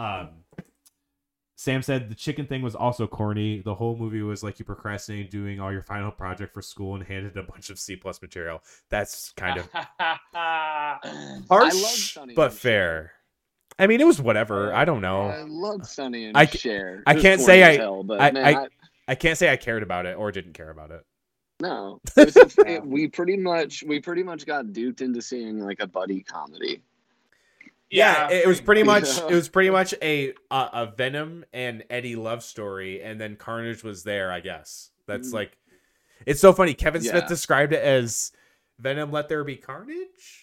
Sam said the chicken thing was also corny. The whole movie was like you procrastinating doing all your final project for school and handed a bunch of C+ material. That's kind of harsh, but fair. I mean, it was whatever. I don't know. I love Sonny and Cher. I can't say I can't say I cared about it or didn't care about it. No, we pretty much got duped into seeing like a buddy comedy. Yeah, it was pretty much a Venom and Eddie love story, and then Carnage was there, I guess. That's like, it's so funny. Kevin Smith described it as Venom Let There Be Carnage.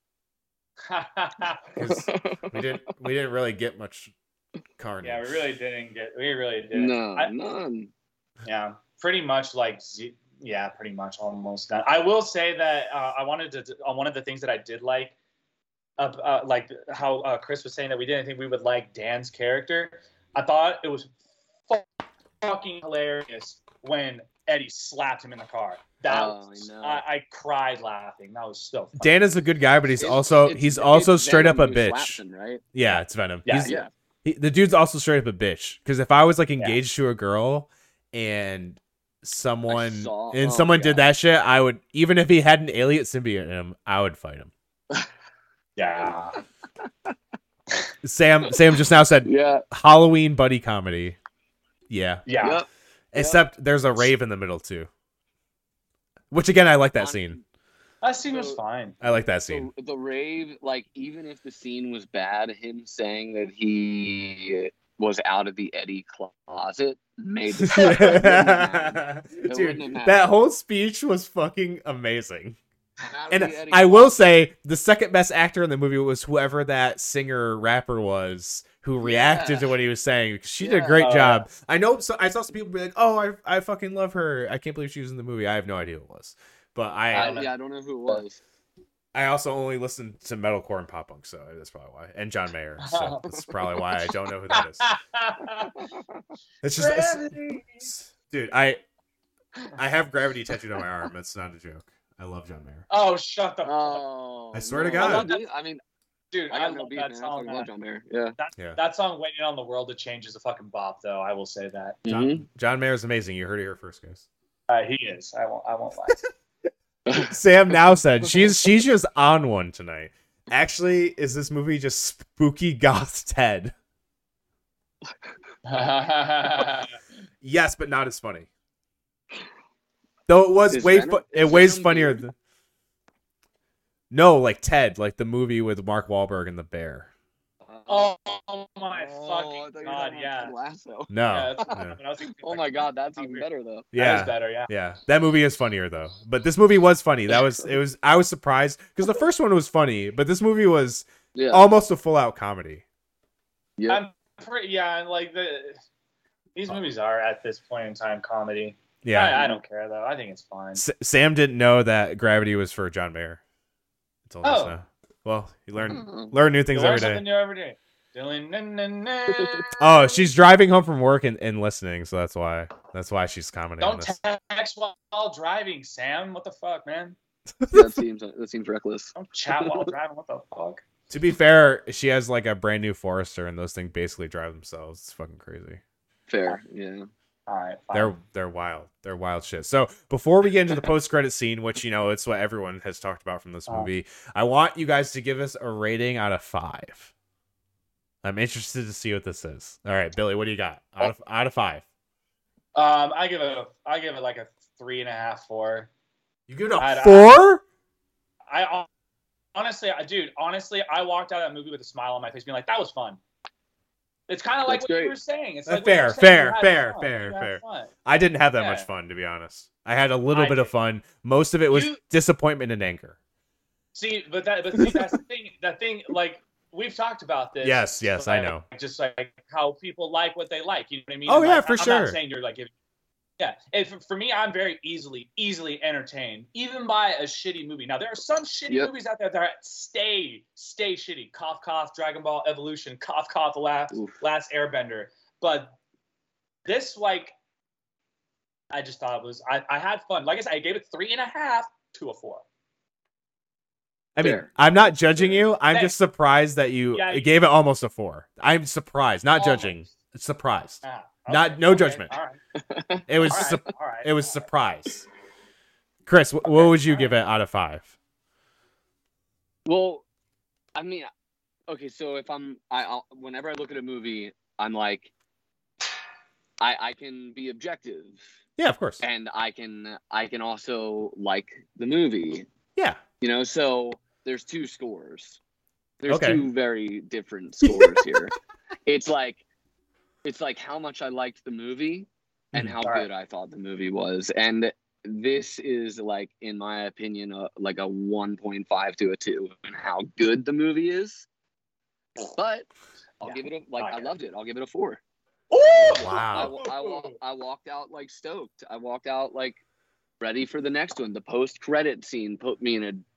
we didn't really get much carnage. Yeah, we really didn't. None. Yeah, pretty much like pretty much almost done. I will say that one of the things that I did like like how Chris was saying that we didn't think we would like Dan's character. I thought it was fucking hilarious when Eddie slapped him in the car. I cried laughing. That was so funny. Dan is a good guy, but he's also straight up a bitch. Him, right? Yeah, it's Venom. Yeah, the dude's also straight up a bitch. Because if I was like engaged to a girl and someone did that shit, I would, even if he had an alien symbiote in him, I would fight him. Yeah. Sam just now said Halloween buddy comedy. Yeah. Yep. Except there's a rave in the middle too. Which again, I like that scene. That scene was fine. I like that scene. So the rave, like, even if the scene was bad, him saying that he was out of the Eddie closet made the Dude, that whole speech was fucking amazing. And I will say the second best actor in the movie was whoever that singer rapper was who reacted to what he was saying, because she did a great job. I know. So I saw some people be like, "Oh, I fucking love her. I can't believe she was in the movie." I have no idea who it was, but I don't know who it was. I also only listened to metalcore and pop punk, so that's probably why. And John Mayer, so that's probably why I don't know who that is. It's just, dude. I have Gravity tattooed on my arm. That's not a joke. I love John Mayer. Oh, shut the fuck up. I swear to God. I mean, dude, I love that song. I love John Mayer. Yeah. That song, "Waiting on the World to Change," is a fucking bop, though. I will say that. John Mayer is amazing. You heard it here first, guys. He is. I won't lie. Sam now said she's just on one tonight. Actually, is this movie just spooky goth Ted? Yes, but not as funny. Though it was way funnier. No, like Ted, like the movie with Mark Wahlberg and the bear. Oh my fucking God! Yeah. No. Oh my God, that's even better though. Yeah, that is better. Yeah. Yeah, that movie is funnier though. But this movie was funny. I was surprised because the first one was funny, but this movie was almost a full out comedy. Yeah. And like these movies are at this point in time comedy. Yeah, I don't care though. I think it's fine. Sam didn't know that Gravity was for John Mayer. Well, you learn new things every day. Something new every day. Oh, she's driving home from work and listening, so that's why she's commenting on this. Don't text while driving, Sam. What the fuck, man? That seems reckless. Don't chat while driving. What the fuck? To be fair, she has like a brand new Forester, and those things basically drive themselves. It's fucking crazy. Fair, yeah. All right, fine. They're wild. They're wild shit. So before we get into the post-credit scene, which it's what everyone has talked about from this movie, I want you guys to give us a rating out of 5. I'm interested to see what this is. All right, Billy, what do you got out of 5? I give it like a 3.5, 4. You give it a 4? I honestly, I walked out of that movie with a smile on my face, being like, "That was fun." It's kind of like what you were saying. It's like fair. I didn't have that much fun, to be honest. I had a little bit of fun. Most of it was disappointment and anger. See, but that's the thing. That thing, like, we've talked about this. Yes, like, I know. Just like how people like what they like. You know what I mean? Oh, and yeah, like, for sure. I'm not saying you're like, for me, I'm very easily entertained, even by a shitty movie. Now, there are some shitty movies out there that stay shitty. Cough, cough, Dragon Ball Evolution. Cough, cough, the last Airbender. But this, like, I just thought it was. I had fun. Like I said, I gave it 3.5 to a 4. I mean, I'm not judging you. I'm just surprised that you gave it almost a 4. I'm surprised, not judging. Surprised. Okay, no judgment. All right. It was it was surprise. Chris, what would you give it out of 5? Well, I mean, okay, so if whenever I look at a movie, I'm like, I can be objective. Yeah, of course. And I can also like the movie. Yeah. So there's 2 scores. There's 2 very different scores here. It's like how much I liked the movie and how good I thought the movie was. And this is, like, in my opinion, like a 1.5 to a 2 and how good the movie is. But I'll give it I loved it. I'll give it a 4. Oh! Wow. I walked out, like, stoked. I walked out, like, ready for the next one. The post-credit scene put me in a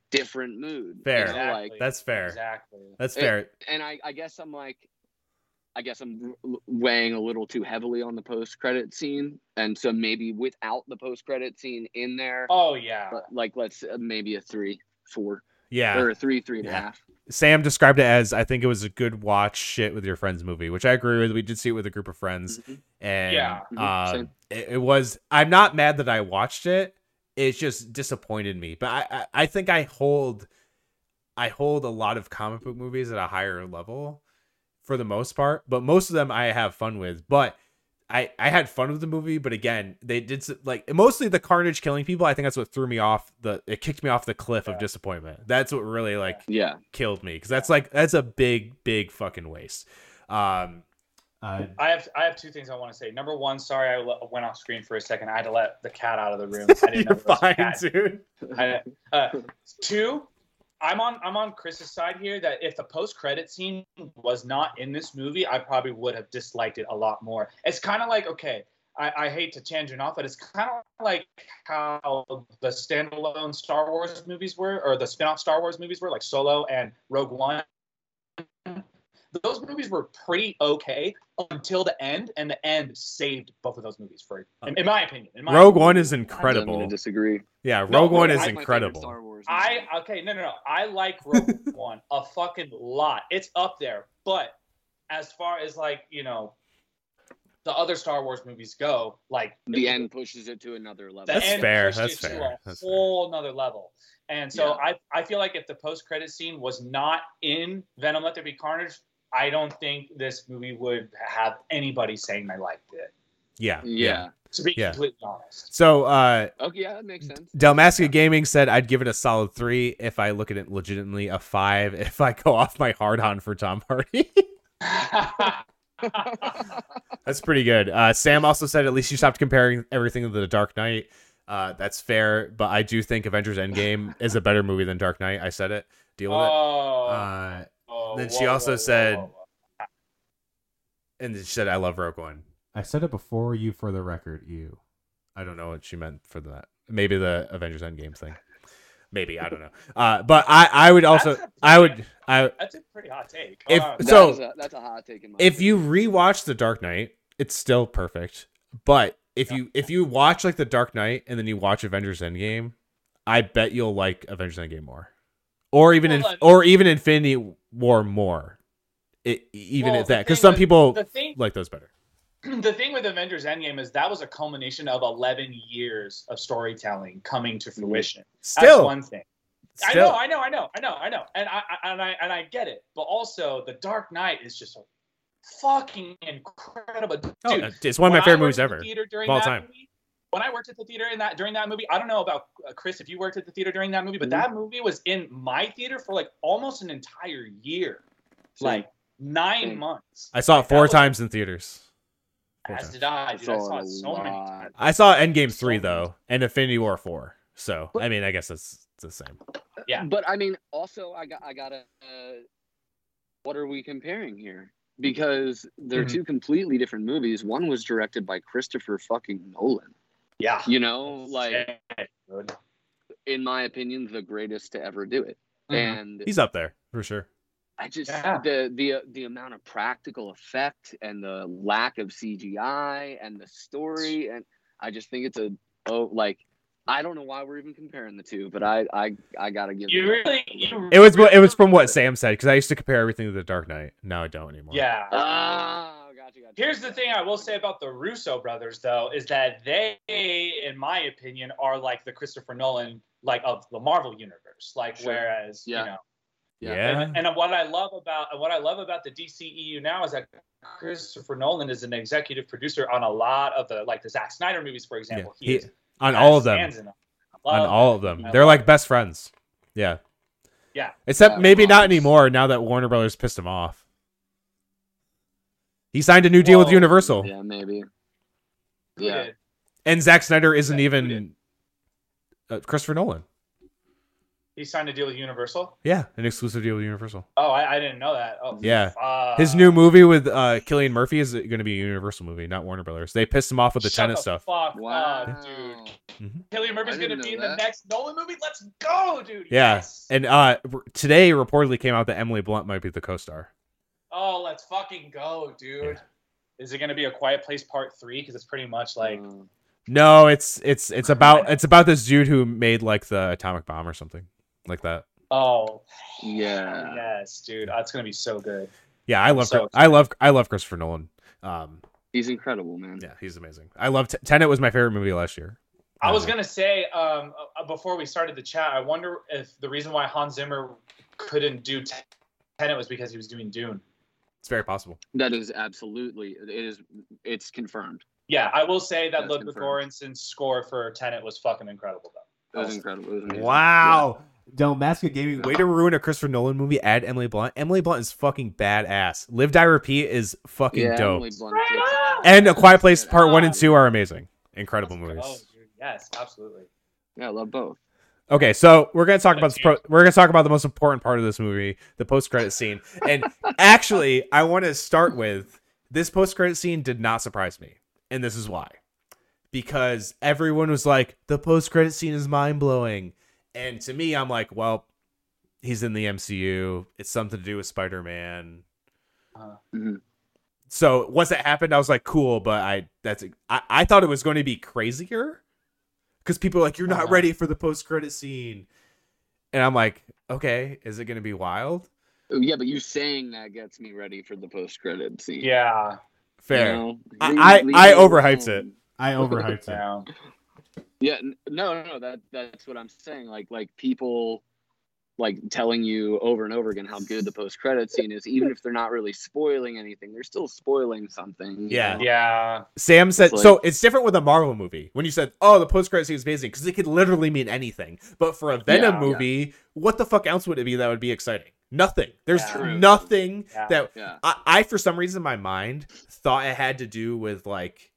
different mood. Fair. Exactly. Like, That's fair. Exactly. That's fair. And I guess I'm like, I guess I'm weighing a little too heavily on the post-credit scene, and so maybe without the post-credit scene in there, Oh yeah. like let's maybe a 3, 4, Yeah. or a 3, 3.5. Sam described it as, I think it was a good watch shit with your friends movie, which I agree with. We did see it with a group of friends, and Yeah. it was. I'm not mad that I watched it. It just disappointed me. But I think I hold a lot of comic book movies at a higher level for the most part. But most of them I have fun with. But I had fun with the movie, but again, they did like mostly the carnage killing people. I think that's what threw me off it kicked me off the cliff of disappointment. That's what really killed me, because that's a big fucking waste. I have two things I want to say. Number one, sorry I went off screen for a second. I had to let the cat out of the room. I didn't know You're fine, dude. Two, I'm on Chris's side here that if the post-credit scene was not in this movie, I probably would have disliked it a lot more. It's kind of like, okay, I hate to tangent off, but it's kind of like how the standalone Star Wars movies were, or the spin-off Star Wars movies were, like Solo and Rogue One. Those movies were pretty okay until the end, and the end saved both of those movies for, in my opinion. Rogue One is incredible. I'm gonna disagree. Yeah, Rogue One is incredible. Star Wars No. I like Rogue One a fucking lot. It's up there, but as far as like, you know, the other Star Wars movies go, like the end pushes it to another level. That's fair. That's To fair. a whole nother level. And so I feel like if the post-credit scene was not in Venom Let There Be Carnage, I don't think this movie would have anybody saying they liked it. Yeah. To be completely honest. So, okay, yeah, that makes sense. Dalmasca Gaming said I'd give it a solid 3 if I look at it legitimately, a 5 if I go off my hard-on for Tom Hardy. That's pretty good. Sam also said at least you stopped comparing everything to The Dark Knight. That's fair, but I do think Avengers Endgame is a better movie than Dark Knight. I said it. Deal with it. Then she also said, and she said, I love Rogue One. I said it before you, for the record, you. I don't know what she meant for that. Maybe the Avengers Endgame thing. Maybe, I don't know. But I would also, that's a pretty hot take. That's a hot take in my if opinion. you rewatch The Dark Knight, it's still perfect. But if you watch like The Dark Knight and then you watch Avengers Endgame, I bet you'll like Avengers Endgame more. Or even Infinity War more. Because some people like those better. The thing with Avengers Endgame is that was a culmination of 11 years of storytelling coming to fruition. Still, that's one thing. Still. I know, and I get it. But also, The Dark Knight is just a fucking incredible. Dude, it's one of my favorite movies ever of all time. When I worked at the theater during that movie, I don't know about Chris if you worked at the theater during that movie, but that movie was in my theater for like almost an entire year, like 9 months. I saw it 4 times in theaters. As did I, dude. I saw it so many times. I saw Endgame 3 though, and Infinity War 4. So I mean, I guess it's the same. Yeah, but I mean, also I gotta. What are we comparing here? Because they're two completely different movies. One was directed by Christopher fucking Nolan. Yeah. You know, like, in my opinion, the greatest to ever do it. And he's up there for sure. I just the amount of practical effect and the lack of CGI and the story, and I just think it's I don't know why we're even comparing the two, but I gotta give it was from what Sam said, because I used to compare everything to The Dark Knight. Now I don't anymore. Yeah. Gotcha. Here's the thing I will say about the Russo brothers, though, is that they, in my opinion, are like the Christopher Nolan, like, of the Marvel universe. Like, whereas, you know. Yeah. And what I love about the DCEU now is that Christopher Nolan is an executive producer on a lot of the Zack Snyder movies, for example. Yeah. On all of them. On all of them. They're like best friends. Yeah. Yeah. Except maybe not anymore now that Warner Brothers pissed him off. He signed a new deal with Universal. Yeah, maybe. Yeah. And Zack Snyder isn't even Christopher Nolan. He signed a deal with Universal? Yeah, an exclusive deal with Universal. Oh, I didn't know that. Oh, yeah. His new movie with Cillian Murphy is going to be a Universal movie, not Warner Brothers. They pissed him off with the Tenet stuff. Fuck wow, up, dude. Mm-hmm. Cillian Murphy's going to be in the next Nolan movie? Let's go, dude. Yeah. Yes. And today reportedly came out that Emily Blunt might be the co-star. Oh, let's fucking go, dude. Yeah. Is it going to be A Quiet Place Part 3? Because it's pretty much like... No, it's about this dude who made like the atomic bomb or something like that. Oh, yeah. Yes, dude. That's going to be so good. Yeah, I love Christopher Nolan. He's incredible, man. Yeah, he's amazing. I love Tenet was my favorite movie last year. I was gonna say before we started the chat, I wonder if the reason why Hans Zimmer couldn't do Tenet was because he was doing Dune. It's very possible. That is absolutely it's confirmed. Yeah, I will say that Ludwig Göransson's score for Tenet was fucking incredible though. It was incredible. It was amazing. Wow. Yeah. Dalmasca Gaming. Way to ruin a Christopher Nolan movie. Add Emily Blunt. Emily Blunt is fucking badass. Live, Die, Repeat is fucking dope. And A Quiet Place Part 1 and 2 are amazing. Incredible movies. Oh, dude. Yes, absolutely. Yeah, I love both. Okay, so we're gonna talk about we're gonna talk about the most important part of this movie, the post-credit scene. And actually, I want to start with this post-credit scene did not surprise me, and this is why. Because everyone was like, the post-credit scene is mind-blowing. And to me, I'm like, well, he's in the MCU. It's something to do with Spider-Man. So once that happened, I was like, cool. But I thought it was going to be crazier because people are like, you're not ready for the post-credit scene. And I'm like, okay, is it going to be wild? Yeah, but you saying that gets me ready for the post-credit scene. Yeah. Fair. You know, I overhyped it. I overhyped it. Yeah, no. That's what I'm saying. Like people like telling you over and over again how good the post-credit scene is, even if they're not really spoiling anything, they're still spoiling something. Yeah. You know? Yeah. Sam said, so it's different with a Marvel movie. When you said, oh, the post-credit scene is amazing, because it could literally mean anything. But for a Venom movie, what the fuck else would it be that would be exciting? Nothing. There's nothing that I for some reason in my mind thought it had to do with like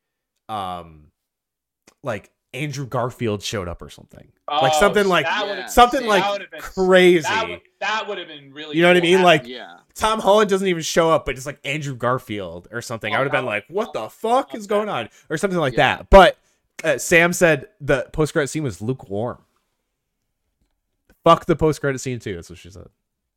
Andrew Garfield showed up or something. Like something like crazy. That would have been really You know what I mean? Like Yeah. Tom Holland doesn't even show up, but it's like Andrew Garfield or something. I would have been like, what the fuck is going on? Or something like that. But Sam said the post-credit scene was lukewarm. Fuck the post-credit scene too. That's what she said.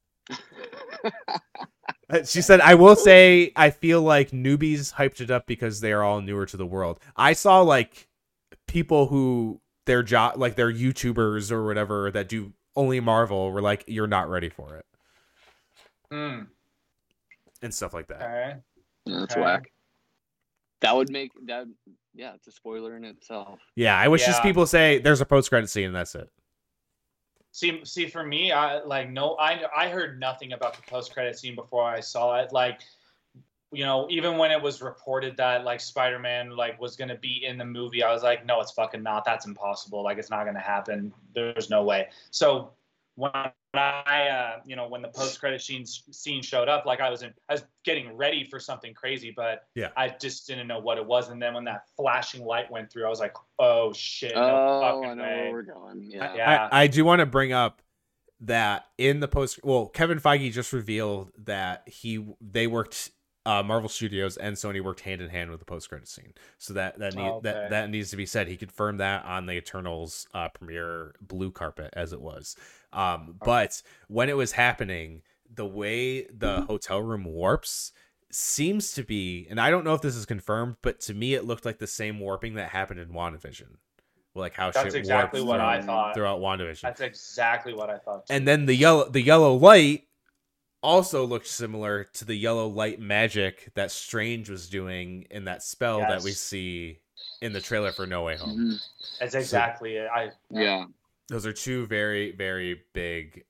She said, I will say, I feel like newbies hyped it up because they are all newer to the world. I saw like people who their job, like they're YouTubers or whatever that do only Marvel were like, you're not ready for it. And stuff like that. Okay. Yeah, that's whack. That would make that. Yeah, it's a spoiler in itself. Yeah, I wish just people say there's a post-credit scene and that's it. See, for me, I heard nothing about the post-credit scene before I saw it. Like, you know, even when it was reported that like Spider-Man like was gonna be in the movie, I was like, no, it's fucking not. That's impossible. Like, it's not gonna happen. There's no way. So when I, when the post-credit scene showed up, like I was getting ready for something crazy, but I just didn't know what it was. And then when that flashing light went through, I was like, oh shit, no fucking I know way. where we're going. I do want to bring up that in the Kevin Feige just revealed that they worked. Marvel Studios and Sony worked hand in hand with the post-credit scene, so that needs to be said. He confirmed that on the Eternals premiere blue carpet, as it was. But when it was happening, the way the hotel room warps seems to be, and I don't know if this is confirmed, but to me it looked like the same warping that happened in WandaVision. Like how that's shit exactly what I thought throughout WandaVision. That's exactly what I thought too. And then the yellow light also looked similar to the yellow light magic that Strange was doing in that spell that we see in the trailer for No Way Home. That's exactly it. Those are two very, very big,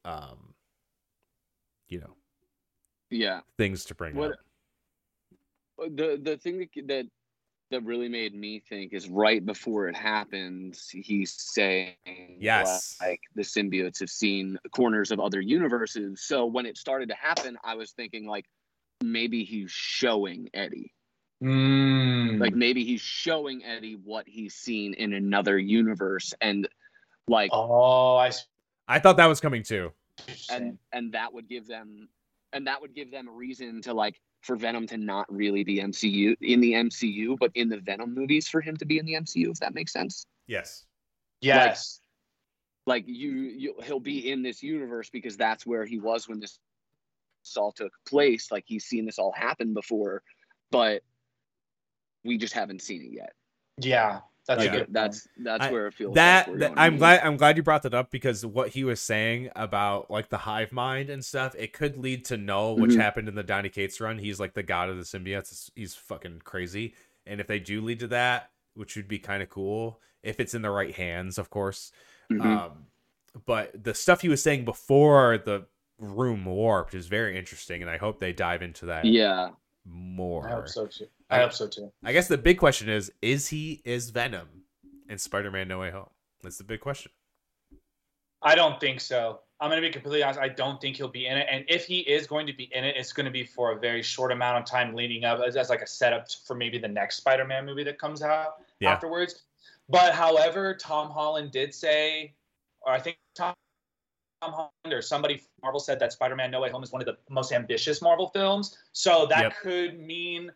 things to bring up. The thing that really made me think is right before it happens, he's saying, like the symbiotes have seen corners of other universes. So when it started to happen, I was thinking like maybe he's showing Eddie. Like maybe he's showing Eddie what he's seen in another universe, and like I thought that was coming too. And that would give them a reason to like for Venom to not really be in the MCU, but in the Venom movies for him to be in the MCU, if that makes sense. Yes. Yes. Like he'll be in this universe because that's where he was when this all took place. Like he's seen this all happen before, but we just haven't seen it yet. Yeah. That's where it feels that, like that I'm glad you brought that up, because what he was saying about like the hive mind and stuff, it could lead to Null, which happened in the Donny Cates run. He's like the god of the symbiotes. He's fucking crazy. And if they do lead to that, which would be kind of cool if it's in the right hands, of course. But the stuff he was saying before the room warped is very interesting, and I hope they dive into that. Yeah. More. I hope so too. I guess the big question is Venom in Spider-Man No Way Home? That's the big question. I don't think so. I'm going to be completely honest. I don't think he'll be in it. And if he is going to be in it, it's going to be for a very short amount of time leading up as like a setup for maybe the next Spider-Man movie that comes out afterwards. But however, Tom Holland did say, or I think Tom Holland or somebody from Marvel said that Spider-Man No Way Home is one of the most ambitious Marvel films. So that could mean,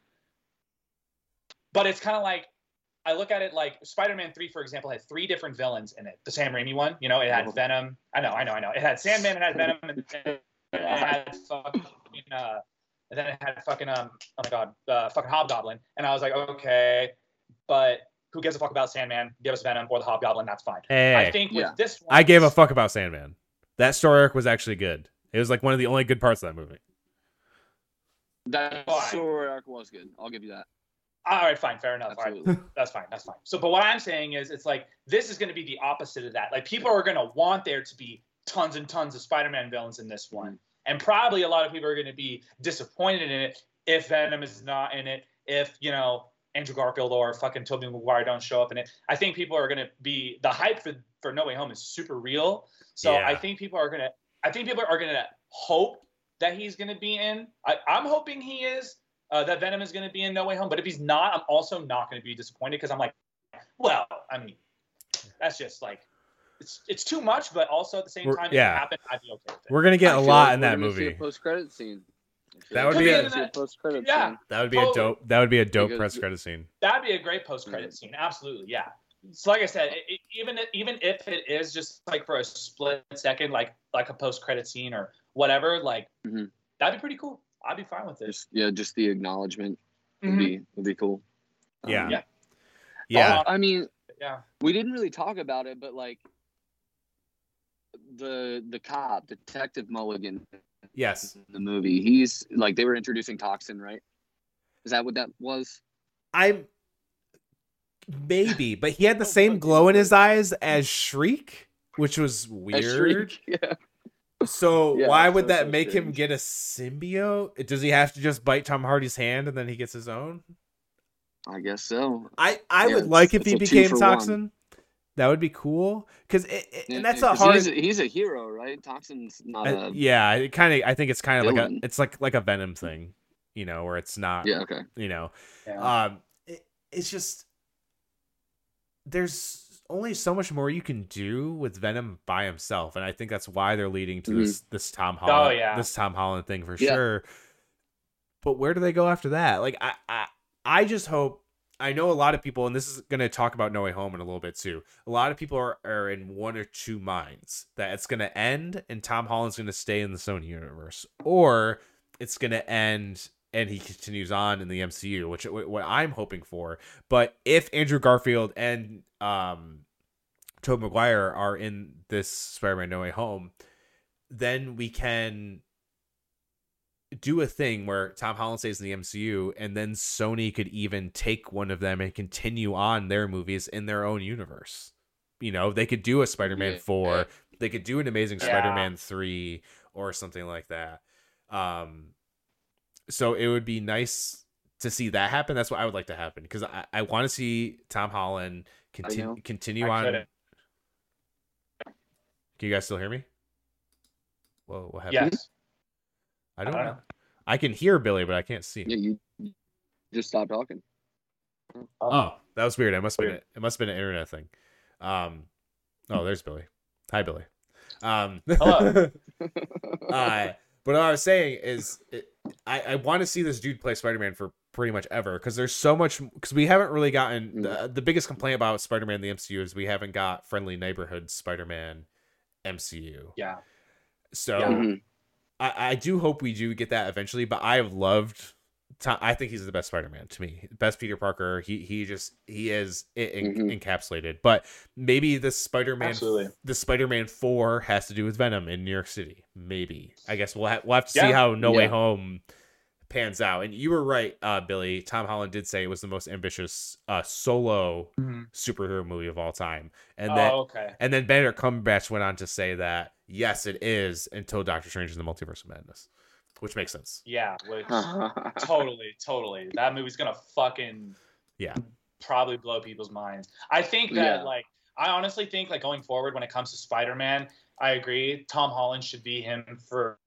but it's kind of like, I look at it like Spider-Man 3, for example, had 3 different villains in it. The Sam Raimi one, you know, it had Venom. I know. It had Sandman, it had Venom, and it had fucking, and then it had fucking, oh my God, fucking Hobgoblin. And I was like, okay, but who gives a fuck about Sandman? Give us Venom or the Hobgoblin, that's fine. Hey, I think with this one, I gave a fuck about Sandman. That story arc was actually good. It was like one of the only good parts of that movie. That story arc was good. I'll give you that. All right, fine, fair enough. All right, that's fine. So, but what I'm saying is, it's like this is going to be the opposite of that. Like people are going to want there to be tons and tons of Spider-Man villains in this one, and probably a lot of people are going to be disappointed in it if Venom is not in it. If Andrew Garfield or fucking Tobey Maguire don't show up in it. I think people are going to be the hype for No Way Home is super real. So I think people are going to hope that he's going to be in. I'm hoping he is. That Venom is going to be in No Way Home, but if he's not, I'm also not going to be disappointed because I'm like, well, I mean, that's just like, it's too much, but also at the same time, if it happened, I'd be okay with it. We're gonna get a lot in that movie. See a post-credit scene. That would be a post-credit scene. That would be a dope. That would be a dope post-credit scene. That'd be a great post-credit scene. Absolutely, yeah. So like I said, even if it is just like for a split second, like a post-credit scene or whatever, like that'd be pretty cool. I'd be fine with this. Just the acknowledgement would be cool. Yeah. I mean, we didn't really talk about it, but like the cop, Detective Mulligan. Yes. In the movie, he's like they were introducing Toxin, right? Is that what that was? Maybe, but he had the same glow in his eyes as Shriek, which was weird. Yeah. So why would that make him get a symbiote? Does he have to just bite Tom Hardy's hand and then he gets his own? I guess so. I would like if he became Toxin. That would be cool because and that's a hard. He's a hero, right? Toxin's not a. Yeah, I think it's kind of like a Venom thing, where it's not. Yeah. Okay. It's just there's only so much more you can do with Venom by himself, and I think that's why they're leading to this Tom Holland this Tom Holland thing for sure. But where do they go after that? Like I just hope. I know a lot of people, and this is going to talk about No Way Home in a little bit too. A lot of people are in one or two minds that it's going to end and Tom Holland's going to stay in the Sony universe, or it's going to end and he continues on in the MCU, which what I'm hoping for. But if Andrew Garfield and Tobey Maguire are in this Spider-Man No Way Home, then we can do a thing where Tom Holland stays in the MCU and then Sony could even take one of them and continue on their movies in their own universe. They could do a Spider-Man 4, they could do an Amazing Spider-Man 3 or something like that. So it would be nice to see that happen. That's what I would like to happen because I want to see Tom Holland continue on. Can you guys still hear me? Whoa, what happened? Yes. I don't know. I can hear Billy, but I can't see him. Yeah, you just stopped talking. Oh, that was weird. It must have been an internet thing. Oh, there's Billy. Hi, Billy. Hello. But what I was saying is, I want to see this dude play Spider-Man for pretty much ever, because there's so much, because we haven't really gotten the biggest complaint about Spider-Man in the MCU is we haven't got friendly neighborhood Spider-Man MCU. Yeah. So I do hope we do get that eventually, but I have loved I think he's the best Spider-Man to me. Best Peter Parker. He is encapsulated. But maybe the Spider-Man 4 has to do with Venom in New York City. Maybe. I guess we'll have to see how No Way Home pans out. And you were right, Billy. Tom Holland did say it was the most ambitious solo superhero movie of all time. And and then Benedict Cumberbatch went on to say that yes, it is, until Doctor Strange in the Multiverse of Madness. Which makes sense. Yeah, which totally. That movie's gonna fucking probably blow people's minds. I think that I honestly think going forward when it comes to Spider-Man, I agree. Tom Holland should be him for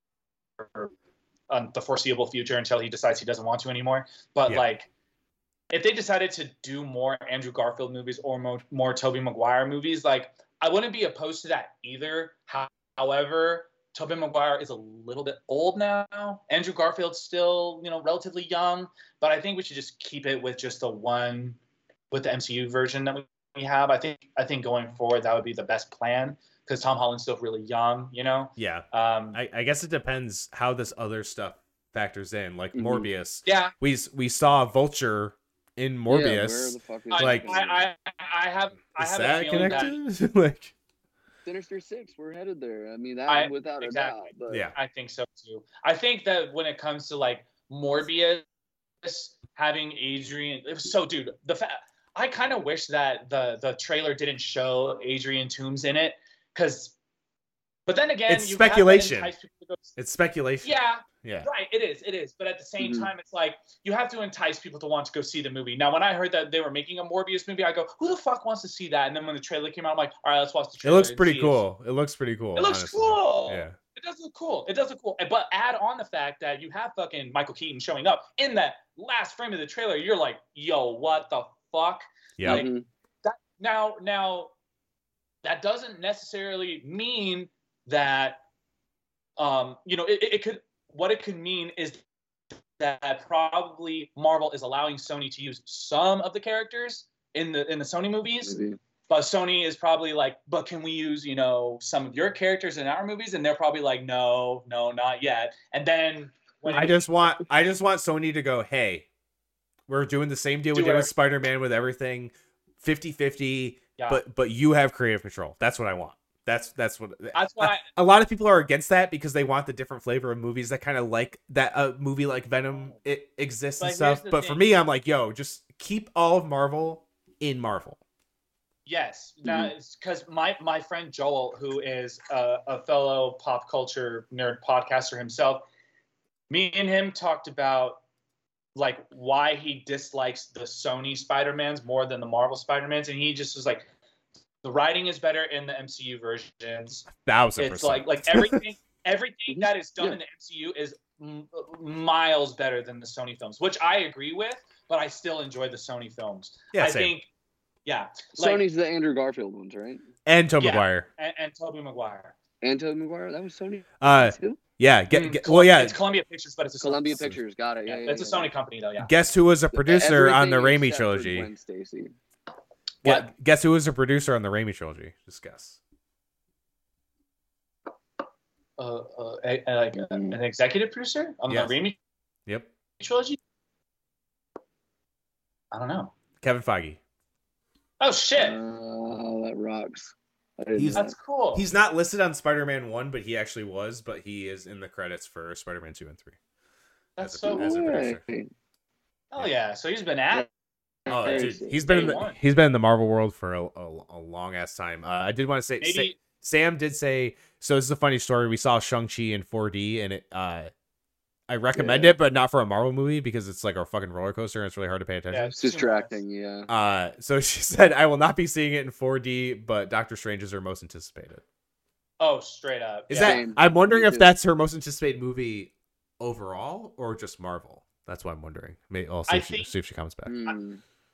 the foreseeable future until he decides he doesn't want to anymore. But if they decided to do more Andrew Garfield movies or more Tobey Maguire movies, I wouldn't be opposed to that either. However, Tobey Maguire is a little bit old now. Andrew Garfield's still, relatively young, but I think we should just keep it with just the MCU version that we have. I think going forward that would be the best plan, because Tom Holland's still really young, Yeah. I guess it depends how this other stuff factors in, like Morbius. Yeah. We saw Vulture in Morbius. Yeah, where the fuck is I have that a feeling connected? that Sinister Six, we're headed there. I mean, that without a doubt. But I think so too. I think that when it comes to Morbius having Adrian, dude, I kind of wish that the trailer didn't show Adrian Toomes in it, but then again, it's speculation. It's speculation. Yeah, right. It is. But at the same time, it's you have to entice people to want to go see the movie. Now, when I heard that they were making a Morbius movie, I go, who the fuck wants to see that? And then when the trailer came out, I'm like, all right, let's watch the trailer. It looks pretty cool. It looks pretty cool. It looks cool. Yeah. It does look cool. But add on the fact that you have fucking Michael Keaton showing up in that last frame of the trailer. You're like, yo, what the fuck? Yeah. That, now, that doesn't necessarily mean that, it could. What it could mean is that probably Marvel is allowing Sony to use some of the characters in the Sony movies, but Sony is probably but can we use some of your characters in our movies? And they're probably like, no, not yet. And then I just want Sony to go, hey, we're doing the same deal we did with Spider-Man with everything 50-50, but you have creative control. That's what I want. That's why a lot of people are against that, because they want the different flavor of movies that kind of like that a movie like Venom it exists and stuff. But for me, I'm like, yo, just keep all of Marvel in Marvel. Yes, because my friend Joel, who is a fellow pop culture nerd podcaster himself, me and him talked about why he dislikes the Sony Spider-Mans more than the Marvel Spider-Mans, and he just was like, the writing is better in the MCU versions. 1000%. It's everything that is done in the MCU is miles better than the Sony films, which I agree with, but I still enjoy the Sony films. Yeah, Sony's the Andrew Garfield ones, right? And Tobey Maguire. And Tobey Maguire. And Tobey Maguire, that was Sony too? Yeah. It's Columbia Pictures, but it's a Columbia Pictures. Got it. Yeah, it's a Sony company though. Yeah. Guess who was a producer on the Raimi trilogy? Gwen Stacy. What? Guess who was a producer on the Raimi trilogy? Just guess. An executive producer on the Raimi trilogy? I don't know. Kevin Feige. Oh shit! Oh, that rocks. That's cool. He's not listed on Spider-Man 1, but he actually was. But he is in the credits for Spider-Man 2 and 3. That's as a producer. Oh yeah! So he's been at. Oh, dude, he's been in the Marvel world for a long ass time. I did want to say, Sam did say. So this is a funny story. We saw Shang-Chi in 4D, and it. I recommend it, but not for a Marvel movie, because it's like a fucking roller coaster and it's really hard to pay attention. Yeah, it's distracting. Yeah. So she said, I will not be seeing it in 4D, but Doctor Strange is her most anticipated. Oh, straight up. Is that? I'm wondering if that's her most anticipated movie overall or just Marvel. That's what I'm wondering. Maybe I'll see if she comes back.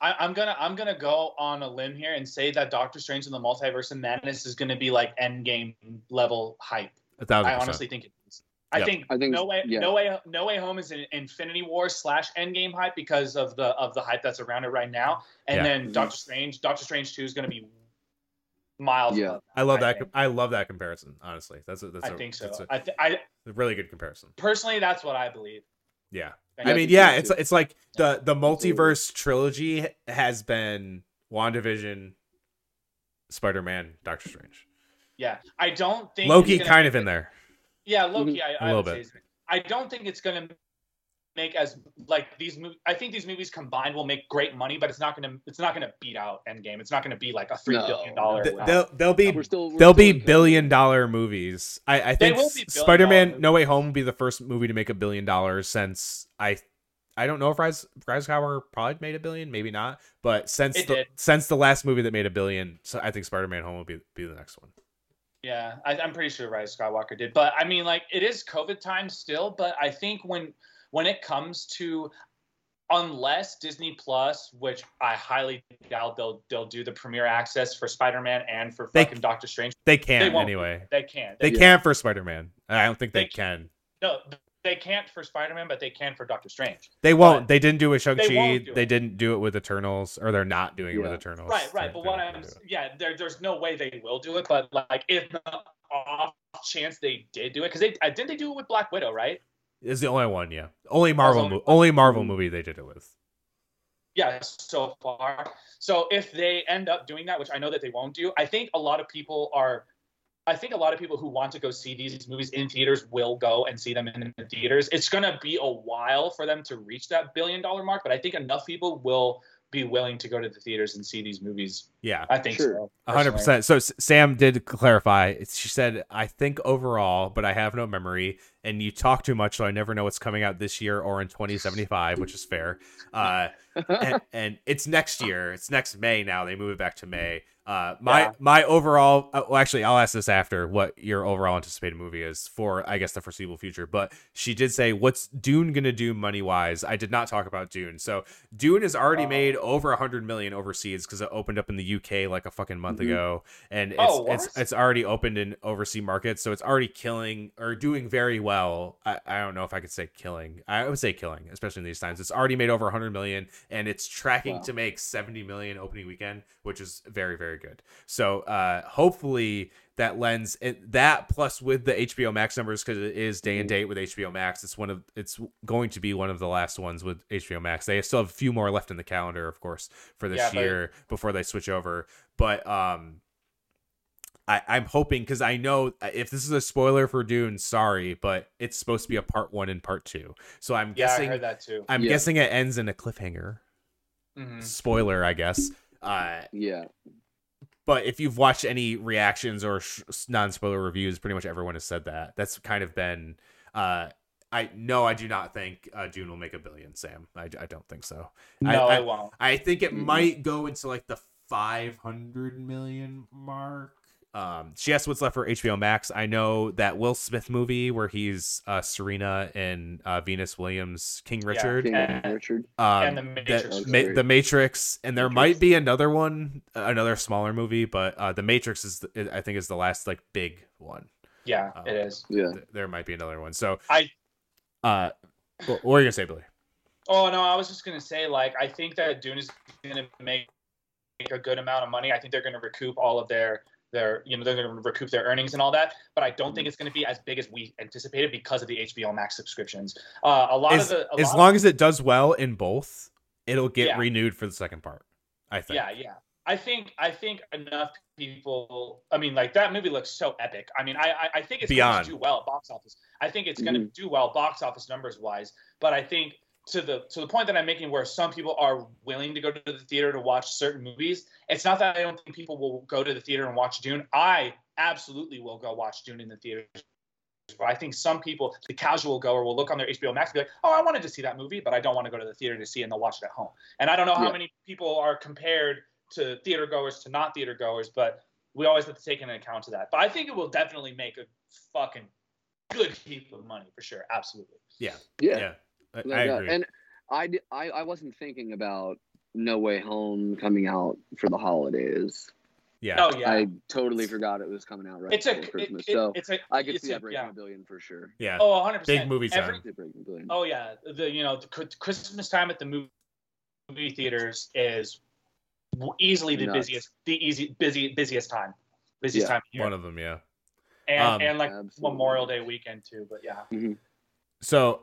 I'm gonna go on a limb here and say that Doctor Strange and the Multiverse of Madness is gonna be like Endgame level hype. 1,000%. I honestly think it is. I think No Way Home is an Infinity War / Endgame hype because of the hype that's around it right now, and then Doctor Strange 2 is gonna be miles. Yeah, I love that. I love that comparison. Honestly, I think so. That's a really good comparison. Personally, that's what I believe. Yeah. I mean, yeah, it's like the multiverse trilogy has been WandaVision, Spider-Man, Doctor Strange. Yeah, I don't think Loki kind of in there. Yeah, Loki, a little bit. I don't think it's gonna make as like these movies. I think these movies combined will make great money, but it's not gonna beat out Endgame. It's not gonna be like a $3 billion. They'll be $1 billion movies. I think Spider-Man No Way Home will be the first movie to make $1 billion since I don't know if Rise of Skywalker probably made $1 billion, maybe not, but since the last movie that made $1 billion, so I think Spider-Man Home will be the next one. Yeah, I'm pretty sure Rise of Skywalker did, but I mean, like, it is COVID time still. But I think when it comes to, unless Disney Plus, which I highly doubt they'll do the premiere access for Spider-Man and for fucking Doctor Strange. They can anyway. They can. They can for Spider-Man. I don't think they can. No, they can't for Spider-Man, but they can for Doctor Strange. They won't. They didn't do it with Shang-Chi. They didn't do it with Eternals, or they're not doing it with Eternals. Right. But there's no way they will do it. But like, if the off chance they did do it, because didn't they do it with Black Widow, right? It's the only one, yeah. Only Marvel movie they did it with. Yeah, so far. So if they end up doing that, which I know that they won't do, I think a lot of people who want to go see these movies in theaters will go and see them in the theaters. It's going to be a while for them to reach that $1 billion mark, but I think enough people will be willing to go to the theaters and see these movies. Yeah, I think so. 100%. So Sam did clarify. She said, "I think overall, but I have no memory, and you talk too much, so I never know what's coming out this year or in 2075," which is fair. And it's next year. It's next May now. They move it back to May. My overall, well, actually, I'll ask this after what your overall anticipated movie is for, I guess, the foreseeable future. But she did say, what's Dune gonna do money wise? I did not talk about Dune. So Dune has already made over $100 million overseas because it opened up in the UK like a fucking month ago, and it's already opened in overseas markets. So it's already killing or doing very well. I don't know if I could say killing. I would say killing, especially in these times. It's already made over $100 million, and it's tracking to make $70 million opening weekend, which is very, very good. So hopefully that lends that, plus with the HBO Max numbers, because it is day and date with HBO Max, it's going to be one of the last ones with HBO Max. They still have a few more left in the calendar, of course, for this year before they switch over. But I'm hoping, because I know if this is a spoiler for Dune, sorry, but it's supposed to be a part 1 and part 2. So I'm guessing, I heard that too. I'm guessing it ends in a cliffhanger. Spoiler, I guess. But if you've watched any reactions or non-spoiler reviews, pretty much everyone has said that. That's kind of been. I do not think Dune will make $1 billion, Sam. I don't think so. No, it won't. I think it might go into like the 500 million mark. She asked what's left for HBO Max. I know that Will Smith movie where he's Serena and Venus Williams, King Richard. And The Matrix. The Matrix. And there might be another one, another smaller movie, but The Matrix I think is the last like big one. Yeah, it is. Yeah. There might be another one. So what were you gonna say, Billy? Oh no, I was just gonna say, like, I think that Dune is gonna make a good amount of money. I think they're gonna recoup all of they're going to recoup their earnings and all that, but I don't think it's going to be as big as we anticipated because of the HBO Max subscriptions. As long as it does well in both, it'll get renewed for the second part, I think. Yeah. I think enough people. I mean, like, that movie looks so epic. I mean, I think it's going to do well at box office. I think it's going to do well box office numbers wise, but I think to the point that I'm making, where some people are willing to go to the theater to watch certain movies, it's not that I don't think people will go to the theater and watch Dune. I absolutely will go watch Dune in the theater. But I think some people, the casual goer, will look on their HBO Max and be like, oh, I wanted to see that movie, but I don't want to go to the theater to see it, and they'll watch it at home. And I don't know how many people are compared to theater goers to not theater goers, but we always have to take into account to that. But I think it will definitely make a fucking good heap of money for sure. Absolutely. Yeah. Yeah. I agree. And I wasn't thinking about No Way Home coming out for the holidays. Yeah. Oh yeah. I totally forgot it was coming out right before Christmas. I could see that breaking $1 billion for sure. Yeah. Oh, 100%. Big movie time. Oh yeah. The Christmas time at the movie theaters is easily the busiest time. Busiest time of year. One of them, yeah. And like absolutely. Memorial Day weekend too, but yeah. Mm-hmm. So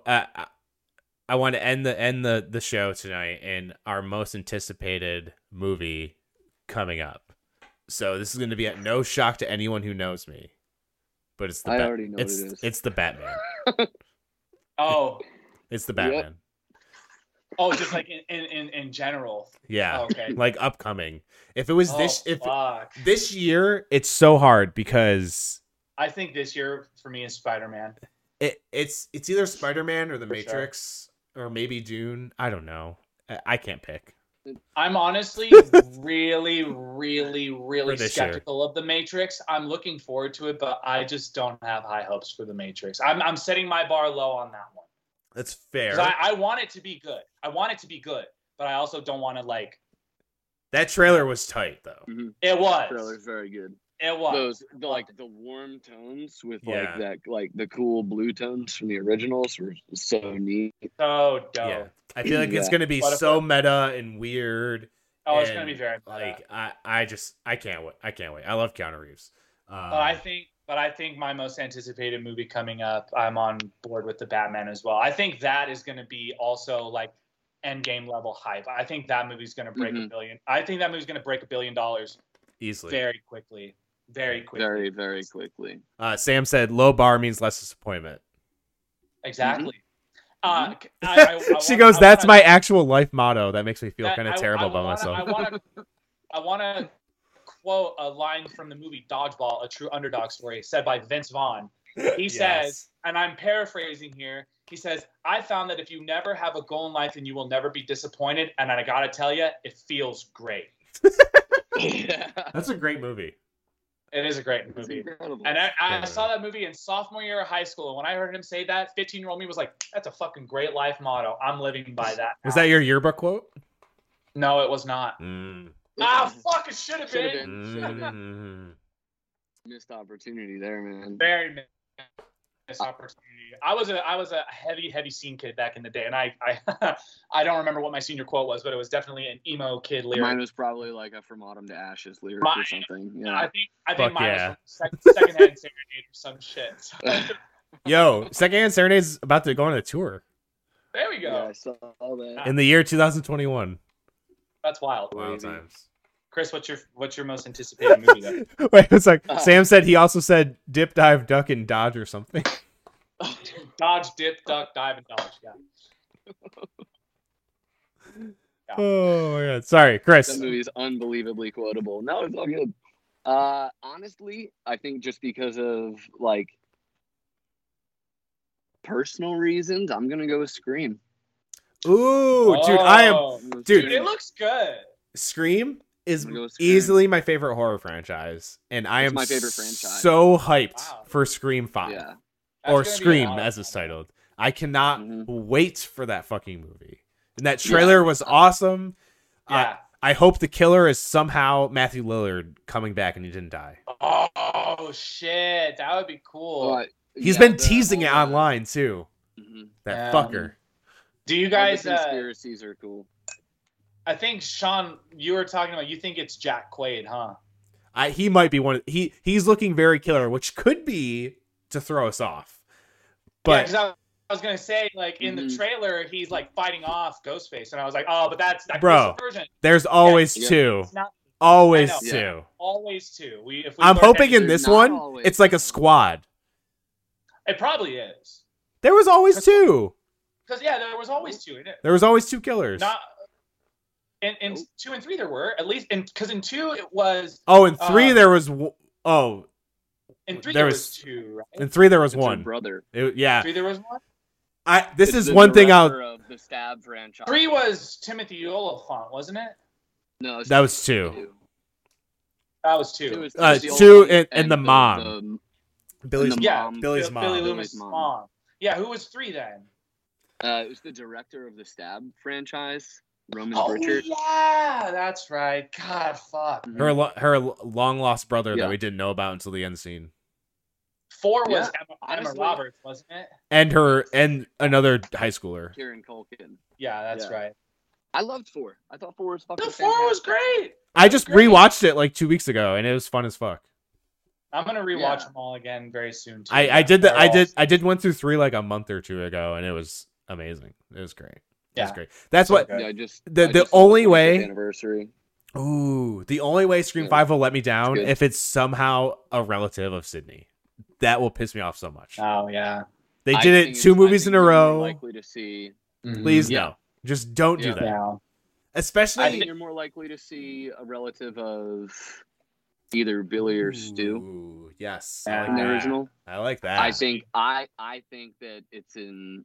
I want to end the show tonight in our most anticipated movie coming up. So this is going to be at no shock to anyone who knows me, but it's the already know what it is. It's the Batman. Oh, it's the Batman. Yep. Oh, just like in general. Yeah. Oh, okay. Like upcoming. If it was fuck. this year, it's so hard because I think this year for me is Spider-Man. It's either Spider-Man or The For Matrix or maybe Dune. I don't know. I can't pick. I'm honestly really, really, really skeptical of The Matrix. I'm looking forward to it, but I just don't have high hopes for The Matrix. I'm setting my bar low on that one. That's fair. I want it to be good. I want it to be good, but I also don't want to like. That trailer was tight though. Mm-hmm. It was. The trailer's very good. It was. The warm tones with like the cool blue tones from the originals were so neat. So dope. Yeah. I feel like it's gonna be so meta and weird. Oh, it's gonna be very meta. Like I can't wait. I can't wait. I love Keanu Reeves. But I think my most anticipated movie coming up, I'm on board with the Batman as well. I think that is going to be also like Endgame level hype. I think that movie's going to break $1 billion. I think that movie's going to break $1 billion easily, very quickly, very quickly, very, very quickly. Sam said, "Low bar means less disappointment." Exactly. She goes, "That's my actual life motto." That makes me feel kind of terrible about myself. I want to quote a line from the movie Dodgeball, a true underdog story, said by Vince Vaughn. He says, and I'm paraphrasing here, he says, "I found that if you never have a goal in life, then you will never be disappointed. And I gotta tell you, it feels great." That's a great movie. It is a great movie. And I saw that movie in sophomore year of high school. And when I heard him say that, 15-year-old me was like, that's a fucking great life motto. I'm living by that now. Was that your yearbook quote? No, it was not. Fuck, it should have been. Missed opportunity there, man. Very missed opportunity. I was a heavy scene kid back in the day, and I I don't remember what my senior quote was, but it was definitely an emo kid lyric. Mine was probably like a From Autumn to Ashes lyric or something. Yeah. I think mine was Secondhand Serenade or some shit. Yo, Secondhand Serenade is about to go on a tour. There we go. Yeah, I saw that. In the year 2021. That's wild. Wild times. Chris, what's your most anticipated movie then? Wait, it's like Sam said he also said dip, dive, duck, and dodge or something. Dodge, dip, duck, dive, and dodge. Yeah. Oh my god. Sorry, Chris. That movie is unbelievably quotable. No, it's all good. Honestly, I think just because of like personal reasons, I'm gonna go with Scream. Ooh, dude, it looks good. Scream is easily my favorite horror franchise, and I am my favorite franchise. So hyped for Scream 5. Yeah. Or Scream as it's titled. I cannot wait for that fucking movie. And that trailer was awesome. Yeah. I hope the killer is somehow Matthew Lillard coming back and he didn't die. Oh shit, that would be cool. He's been teasing it online too. That fucker. Do you guys? Conspiracies are cool. I think Sean, you were talking about. You think it's Jack Quaid, huh? He might be one. He's looking very killer, which could be to throw us off. But yeah, I was gonna say, like in the trailer, he's like fighting off Ghostface, and I was like, oh, but that's that version. There's always two. Always two. Yeah. Always two. I'm hoping in this one, it's like a squad. It probably is. There was always two. Because there was always two in it. There was always two killers. Not in 2 and 3 there were at least, because in 2 it was. Oh, in 3 there was. Oh. In 3 there was 2, right? In 3 there was one. Brother. Yeah. 3 there was one. This is one thing I'll. Of the Stab franchise. 3 was Timothy Olyphant, wasn't it? No, that was 2. That was 2. 2 and the mom. Billy's mom. Billy Loomis' mom. Yeah, who was 3 then? It was the director of the Stab franchise. Roman Pritchard. Yeah, that's right. God, fuck. Her long lost brother that we didn't know about until the end scene. 4 was Emma Roberts, wasn't it? And another high schooler. Kieran Culkin. Yeah, that's right. I loved 4. I thought 4 was fucking. 4 was great. I just rewatched it like 2 weeks ago, and it was fun as fuck. I'm gonna rewatch them all again very soon too. I did 1 through 3 like a month or 2 ago, and it was amazing. It was great. It was great. That's so what the only way. Anniversary. Ooh, the only way Scream 5 will let me down if it's somehow a relative of Sydney. That will piss me off so much. Oh yeah, they did it 2 movies in a row. Likely to see. Please no, just don't do that. Yeah. Especially, I think you're more likely to see a relative of either Billy or Stu. Yes, in the original. I like that. I think that it's in.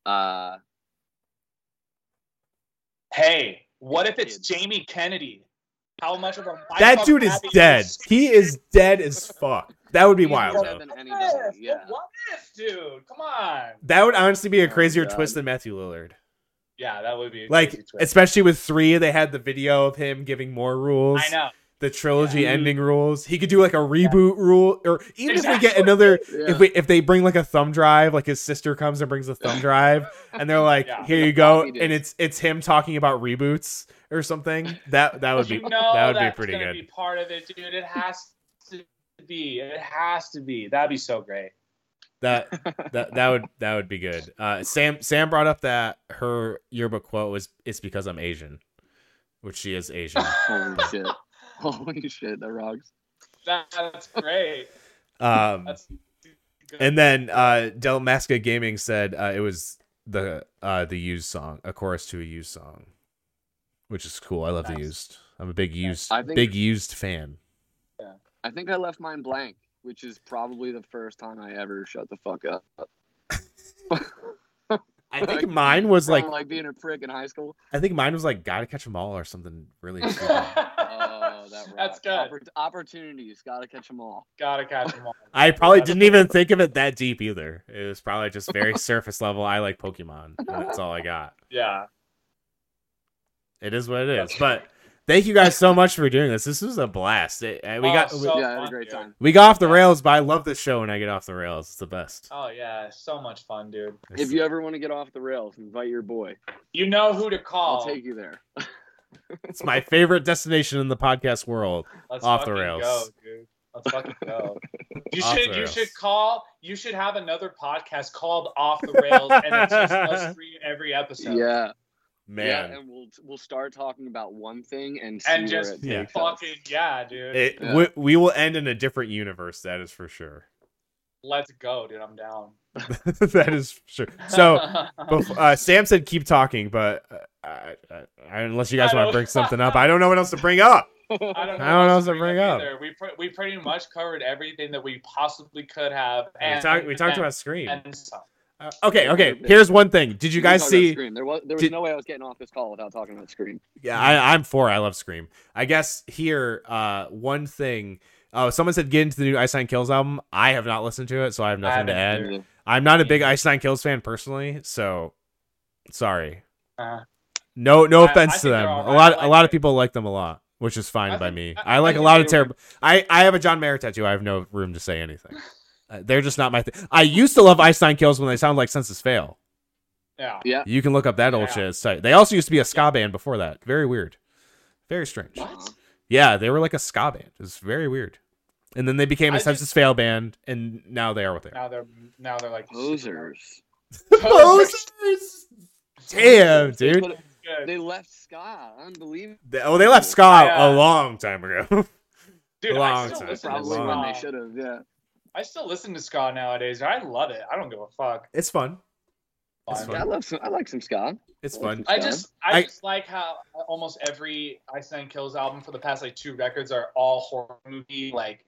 Hey, what if it's Jamie Kennedy? How much of a that dude is dead. He is dead as fuck. That would be wild, though. What if, dude? Come on. That would honestly be a crazier twist than Matthew Lillard. Yeah, that would be like, especially with 3, they had the video of him giving more rules. I know. The trilogy ending rules. He could do like a reboot rule, or even if we get another, if they bring like a thumb drive, like his sister comes and brings a thumb drive, and they're like, "Here you go," and it's him talking about reboots or something. That would be pretty good. Be part of it, dude. It has to be. It has to be. That'd be so great. That would be good. Sam brought up that her yearbook quote was, "It's because I'm Asian," which she is Asian. Holy shit. Holy shit, that rocks. That's great. That's good. And then Del Masca Gaming said it was the Used song, a chorus to a Used song, which is cool. I love the Used. I'm a big Used fan. Yeah, I think I left mine blank, which is probably the first time I ever shut the fuck up. I think mine was like being a prick in high school. I think mine was like "Gotta Catch 'Em All" or something really stupid. That's good. Opportunities, gotta catch them all. Gotta catch them all. I probably didn't even think of it that deep either. It was probably just very surface level. I like Pokemon. That's all I got. Yeah. It is what it is. But thank you guys so much for doing this. This was a blast. We had a great time. We got off the rails, but I love this show when I get off the rails. It's the best. Oh yeah, so much fun, dude. If you ever want to get off the rails, invite your boy. You know who to call. I'll take you there. It's my favorite destination in the podcast world. Let's off the rails. Go, dude. Let's fucking go. You should have another podcast called Off the Rails, and it's just us 3 every episode. Yeah. Man. Yeah, and we'll start talking about one thing and just fucking dude. We will end in a different universe, that is for sure. Let's go, dude. I'm down. That is sure. So, Sam said keep talking, but unless you guys want to bring something up, I don't know what else to bring up. I don't know what else to bring up. We pretty much covered everything that we possibly could have. And we talked about Scream. Okay. Here's one thing. Did you guys see? There was no way I was getting off this call without talking about Scream. Yeah, I love Scream. I guess here, one thing. Oh, someone said get into the new Ice Nine Kills album. I have not listened to it, so I have nothing to add. Either. I'm not a big Ice Nine Kills fan personally, so sorry. No offense to them. Right. A lot of people like them a lot, which is fine by me. I like a lot of terrible. I have a John Mayer tattoo. I have no room to say anything. They're just not my thing. I used to love Ice Nine Kills when they sound like Senses Fail. Yeah. You can look up that old shit. It's tight. They also used to be a ska band before that. Very weird. Very strange. What? Yeah, they were like a ska band. It was very weird. And then they became a Senses Fail band, and now they are what they are. Now they're like posers. Posers. Damn, dude. They left ska. Unbelievable. They left ska a long time ago. Dude, probably when they should have. Yeah. I still listen to ska nowadays. I love it. I don't give a fuck. It's fun. I like some ska. It's fun. I just like how almost every Ice Nine Kills album for the past 2 records are all horror movie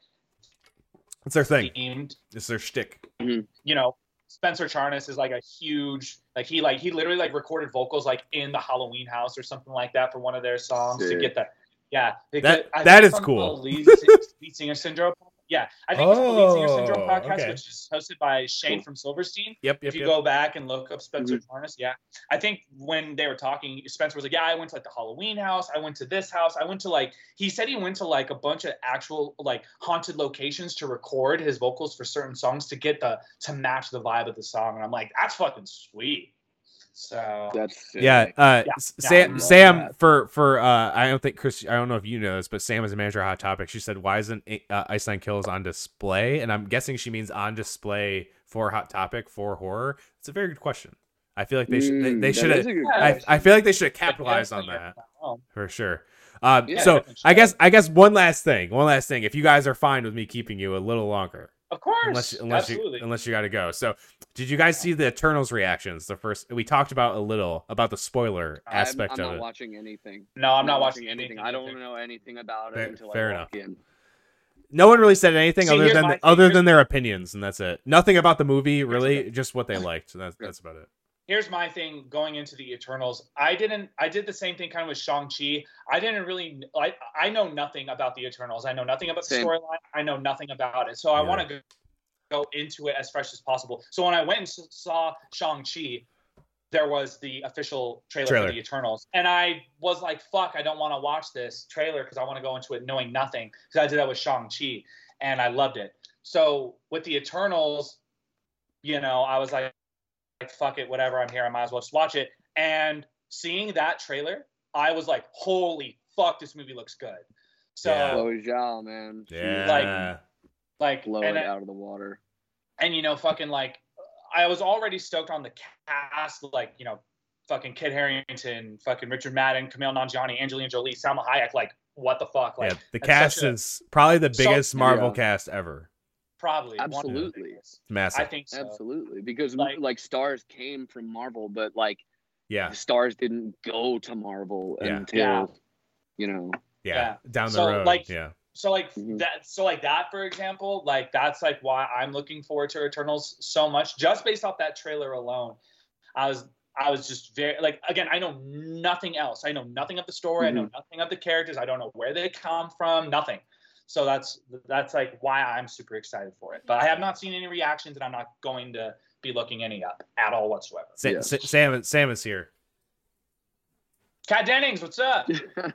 it's their thing. Themed. It's their shtick. Mm-hmm. You know, Spencer Charnas is a huge he literally recorded vocals in the Halloween house or something like that for one of their songs to get that. Yeah, that is cool. Lead Singer Syndrome Yeah, I think it's the Lead Singer Oh, Syndrome podcast, okay. which is hosted by Shane from Silverstein. Yep. If you go back and look up Spencer Torres, yeah. I think when they were talking, Spencer was like, yeah, I went to like the Halloween house. I went to this house. I went to like, he said he went to like a bunch of actual like haunted locations to record his vocals for certain songs to match the vibe of the song. And I'm like, that's fucking sweet. So That's sick. Sam for I don't think Chris, I don't know if you know this, but Sam is a manager of Hot Topic. She said, why isn't Ice Nine Kills on display? And I'm guessing she means on display for Hot Topic for horror. It's a very good question. I feel like they should I feel like they should have capitalized on that for sure. So I guess one last thing. If you guys are fine with me keeping you a little longer. Of course, unless you got to go. So, did you guys see the Eternals reactions? The first we talked about a little about the spoiler aspect of it. I'm not watching anything. No, I'm not watching anything. I don't know anything about it until fair I enough. walk in. No one really said anything other than their opinions, and that's it. Nothing about the movie, really, just what they liked. That's about it. Here's my thing going into the Eternals. I did the same thing kind of with Shang-Chi. I know nothing about the Eternals. I know nothing about the storyline. I know nothing about it. So I want to go into it as fresh as possible. So when I went and saw Shang-Chi, there was the official trailer for the Eternals. And I was like, fuck, I don't want to watch this trailer because I want to go into it knowing nothing. Because I did that with Shang-Chi and I loved it. So with the Eternals, I was like, fuck it, whatever, I'm here, I might as well just watch it. And seeing that trailer, I was like, holy fuck, this movie looks good. So Chloe Zhao, man. Yeah. Like blow it out of the water. And fucking like I was already stoked on the cast, like, fucking Kit Harington, fucking Richard Madden, Kumail Nanjiani, Angelina Jolie, Salma Hayek, like what the fuck? Like the cast is probably the biggest Marvel cast ever. Probably. Absolutely. It's massive. I think so. Absolutely. Because like stars came from Marvel, but like the stars didn't go to Marvel until down the road. Like, so like that, for example, like that's like why I'm looking forward to Eternals so much, just based off that trailer alone. I was just very like, again, I know nothing else. I know nothing of the story. I know nothing of the characters. I don't know where they come from. Nothing. So that's like why I'm super excited for it. But I have not seen any reactions, and I'm not going to be looking any up at all whatsoever. Sam is here. Kat Dennings, what's up?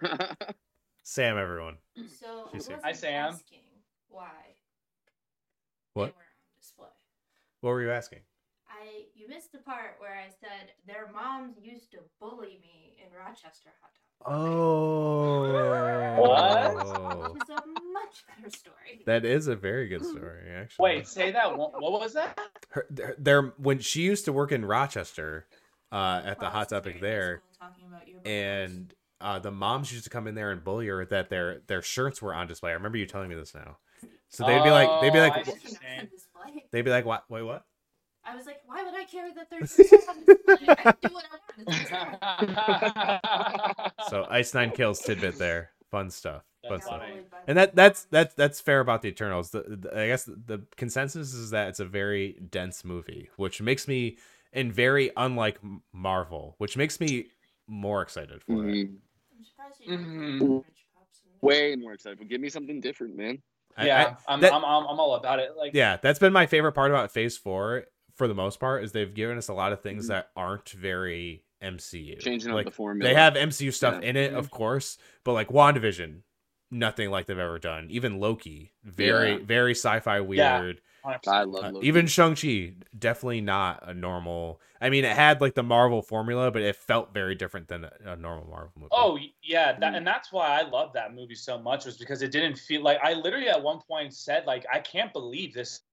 Sam, everyone. So hi, Sam. Asking why? What? They were on display. What were you asking? You missed the part where I said their moms used to bully me in Rochester Hot Topic. Oh. What? Which is a much better story. That is a very good story, actually. Wait, say that. What was that? When she used to work in Rochester, at the Hot Topic there, and the moms used to come in there and bully her that their shirts were on display. I remember you telling me this now. So they'd be like, what? Wait, what? I was like, why would I care that there's shirts on display? I do what I want. So Ice Nine Kills tidbit there. Fun stuff. And that's fair about the Eternals. I guess the consensus is that it's a very dense movie, which makes me, and very unlike Marvel, which makes me more excited for it. I'm surprised you didn't way more excited. But give me something different, man. I'm all about it. Like, that's been my favorite part about Phase 4 for the most part, is they've given us a lot of things that aren't very MCU. Changing like, up the formula. They have MCU stuff in it, of course, but like WandaVision, nothing like they've ever done. Even Loki, very sci-fi weird. I love Loki. Even Shang-Chi, definitely not a normal. I mean, it had like the Marvel formula, but it felt very different than a normal Marvel movie. Oh yeah, and that's why I love that movie so much, was because it didn't feel like, I literally at one point said, like, I can't believe this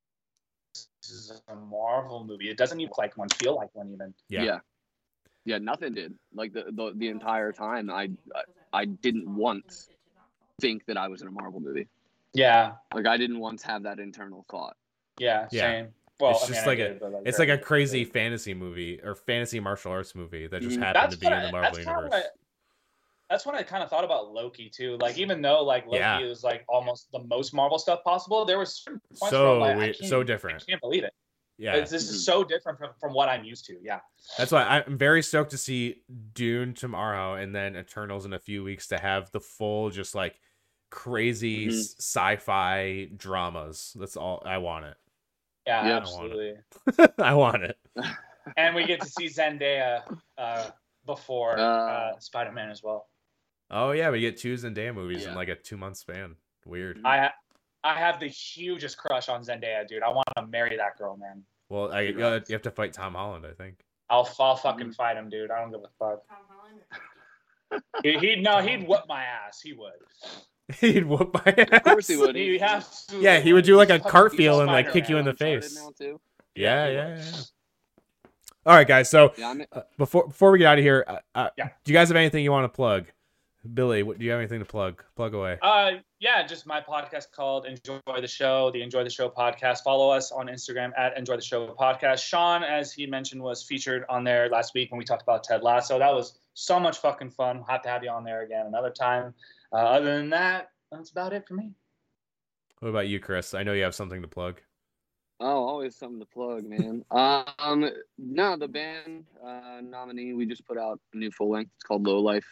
is a Marvel movie. It doesn't even like one, feel like one even. Yeah, nothing did. Like the entire time, I didn't once think that I was in a Marvel movie. Yeah, like I didn't once have that internal thought. Yeah, same. Well, it's just it's like a crazy fantasy movie or fantasy martial arts movie that just happened to be in the Marvel universe. That's what I kind of thought about Loki too. Like, even though like Loki is like almost the most Marvel stuff possible, there was certain points where so different. I can't believe it. Yeah, this is so different from what I'm used to. Yeah, that's why I'm very stoked to see Dune tomorrow, and then Eternals in a few weeks, to have the full just like crazy sci-fi dramas. That's all I want it. Yeah, Yep. absolutely. I want it. And we get to see Zendaya before Spider-Man as well. Oh yeah, we get 2 Zendaya movies in Yeah. like a 2-month span. Weird. I have the hugest crush on Zendaya, dude. I want to marry that girl, man. Well, you have to fight Tom Holland, I think. I'll fucking fight him, dude. I don't give a fuck. Tom Holland. He'd whoop my ass. He would. He'd whoop my ass. Of course he would. He has to. Yeah, he would do like a He's cartwheel and like Spider-Man. kick you in the Uncharted face. now, too. Yeah. All right, guys. So Yeah, before we get out of here, Yeah. do you guys have anything you want to plug? Billy, do you have anything to plug? Plug away. Yeah, just my podcast called Enjoy the Show, the Enjoy the Show podcast. Follow us on Instagram at Enjoy the Show podcast. Sean, as he mentioned, was featured on there last week when we talked about Ted Lasso. That was so much fucking fun. Have to have you on there again another time. Other than that, that's about it for me. What about you, Chris? I know you have something to plug. Oh, always something to plug, man. No, the band nominee, we just put out a new full length. It's called Low Life.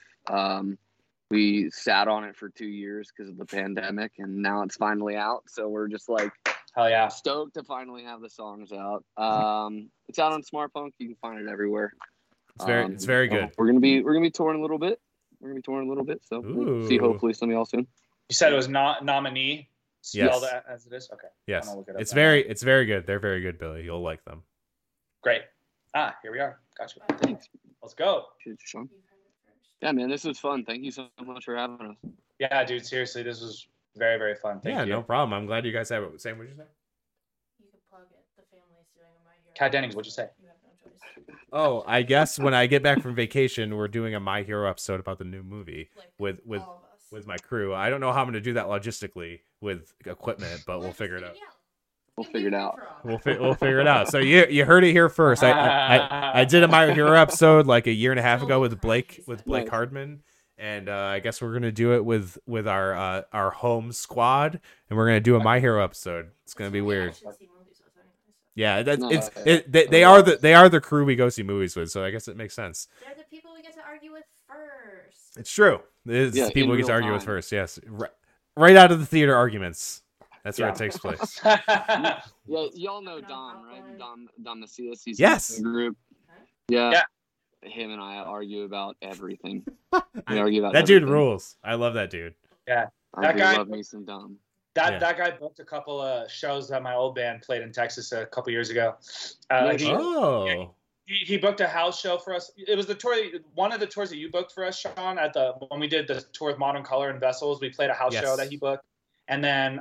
We sat on it for 2 years because of the pandemic, and now it's finally out. So we're just like Hell yeah. stoked to finally have the songs out. It's out on Smart Punk. You can find it everywhere. It's very good. We're gonna be touring a little bit. So we'll see Ooh. hopefully some of y'all soon. You said it was not nominee. Spelled Yes. as it is? Okay. Yes, I'm gonna look it up it's now. very good. They're very good, Billy. You'll like them. Great. Here we are. Gotcha. Thanks. Let's go. Cheers, Sean. You heard it first. Yeah, man, this was fun. Thank you so much for having us. Yeah, dude. Seriously, this was very, very fun. Thank you. No problem. I'm glad you guys have it. Sam, what'd you say? You can plug it. The family's doing a My Hero. Kat Dennings, what'd you say? You have no choice. Oh, I guess when I get back from vacation, we're doing a My Hero episode about the new movie Like, with all of us. with my crew. I don't know how I'm going to do that logistically with equipment, but we'll figure it out. We'll figure it out. We'll figure it out. So you heard it here first. I did a My Hero episode like a year and a half ago with Blake Nice. Hardman, and I guess we're gonna do it with our home squad, and we're gonna do a My Hero episode. It's gonna be weird. Yeah, they are the crew we go see movies with, so I guess it makes sense. They're the people we get to argue with first. It's true. It's Yeah, the people we in get to real argue with time. first. Yes, right out of the theater arguments. That's where Yeah. it takes place. Yeah, y'all know Dom, right? Dom Macias. He's Yes. in the group. Yeah. Him and I argue about everything. That We argue about dude everything. rules. I love that dude. I That do guy- love me some Dom. Yeah. That guy booked a couple of shows that my old band played in Texas a couple years ago. He, Oh. he booked a house show for us. It was the tour, one of the tours that you booked for us, Sean. When we did the tour with Modern Color and Vessels, we played a house Yes. show that he booked, and then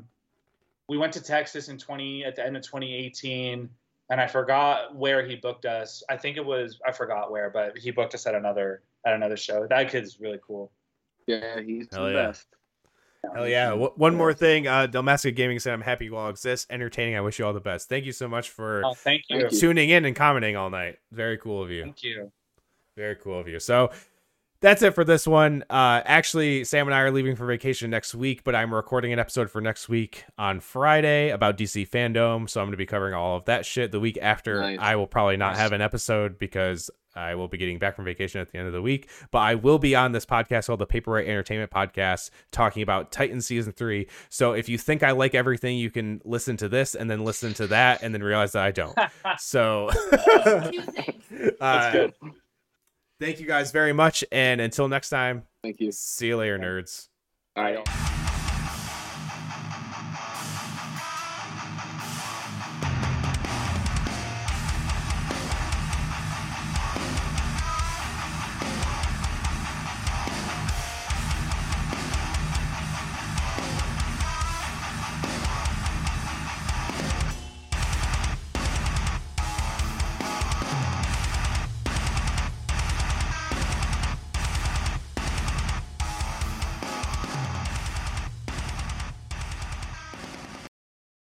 we went to Texas at the end of 2018, and I forgot where he booked us. I forgot where, but he booked us at another show. That kid's really cool. Yeah, he's Hell the yeah. best. Hell yeah. One more thing. Delmasca Gaming said, I'm happy you all exist. Entertaining. I wish you all the best. Thank you so much for Oh, thank you. Thank you. tuning in and commenting all night. Very cool of you. Thank you. Very cool of you. So that's it for this one. Actually, Sam and I are leaving for vacation next week, but I'm recording an episode for next week on Friday about DC fandom. So I'm going to be covering all of that shit. The week after, Nice. I will probably not Nice. have an episode because I will be getting back from vacation at the end of the week. But I will be on this podcast called the Paperweight Entertainment Podcast talking about Titan Season 3. So if you think I like everything, you can listen to this and then listen to that and then realize that I don't. So Two things. That's good. thank you guys very much. And until next time, Thank you. see you later, nerds. All right.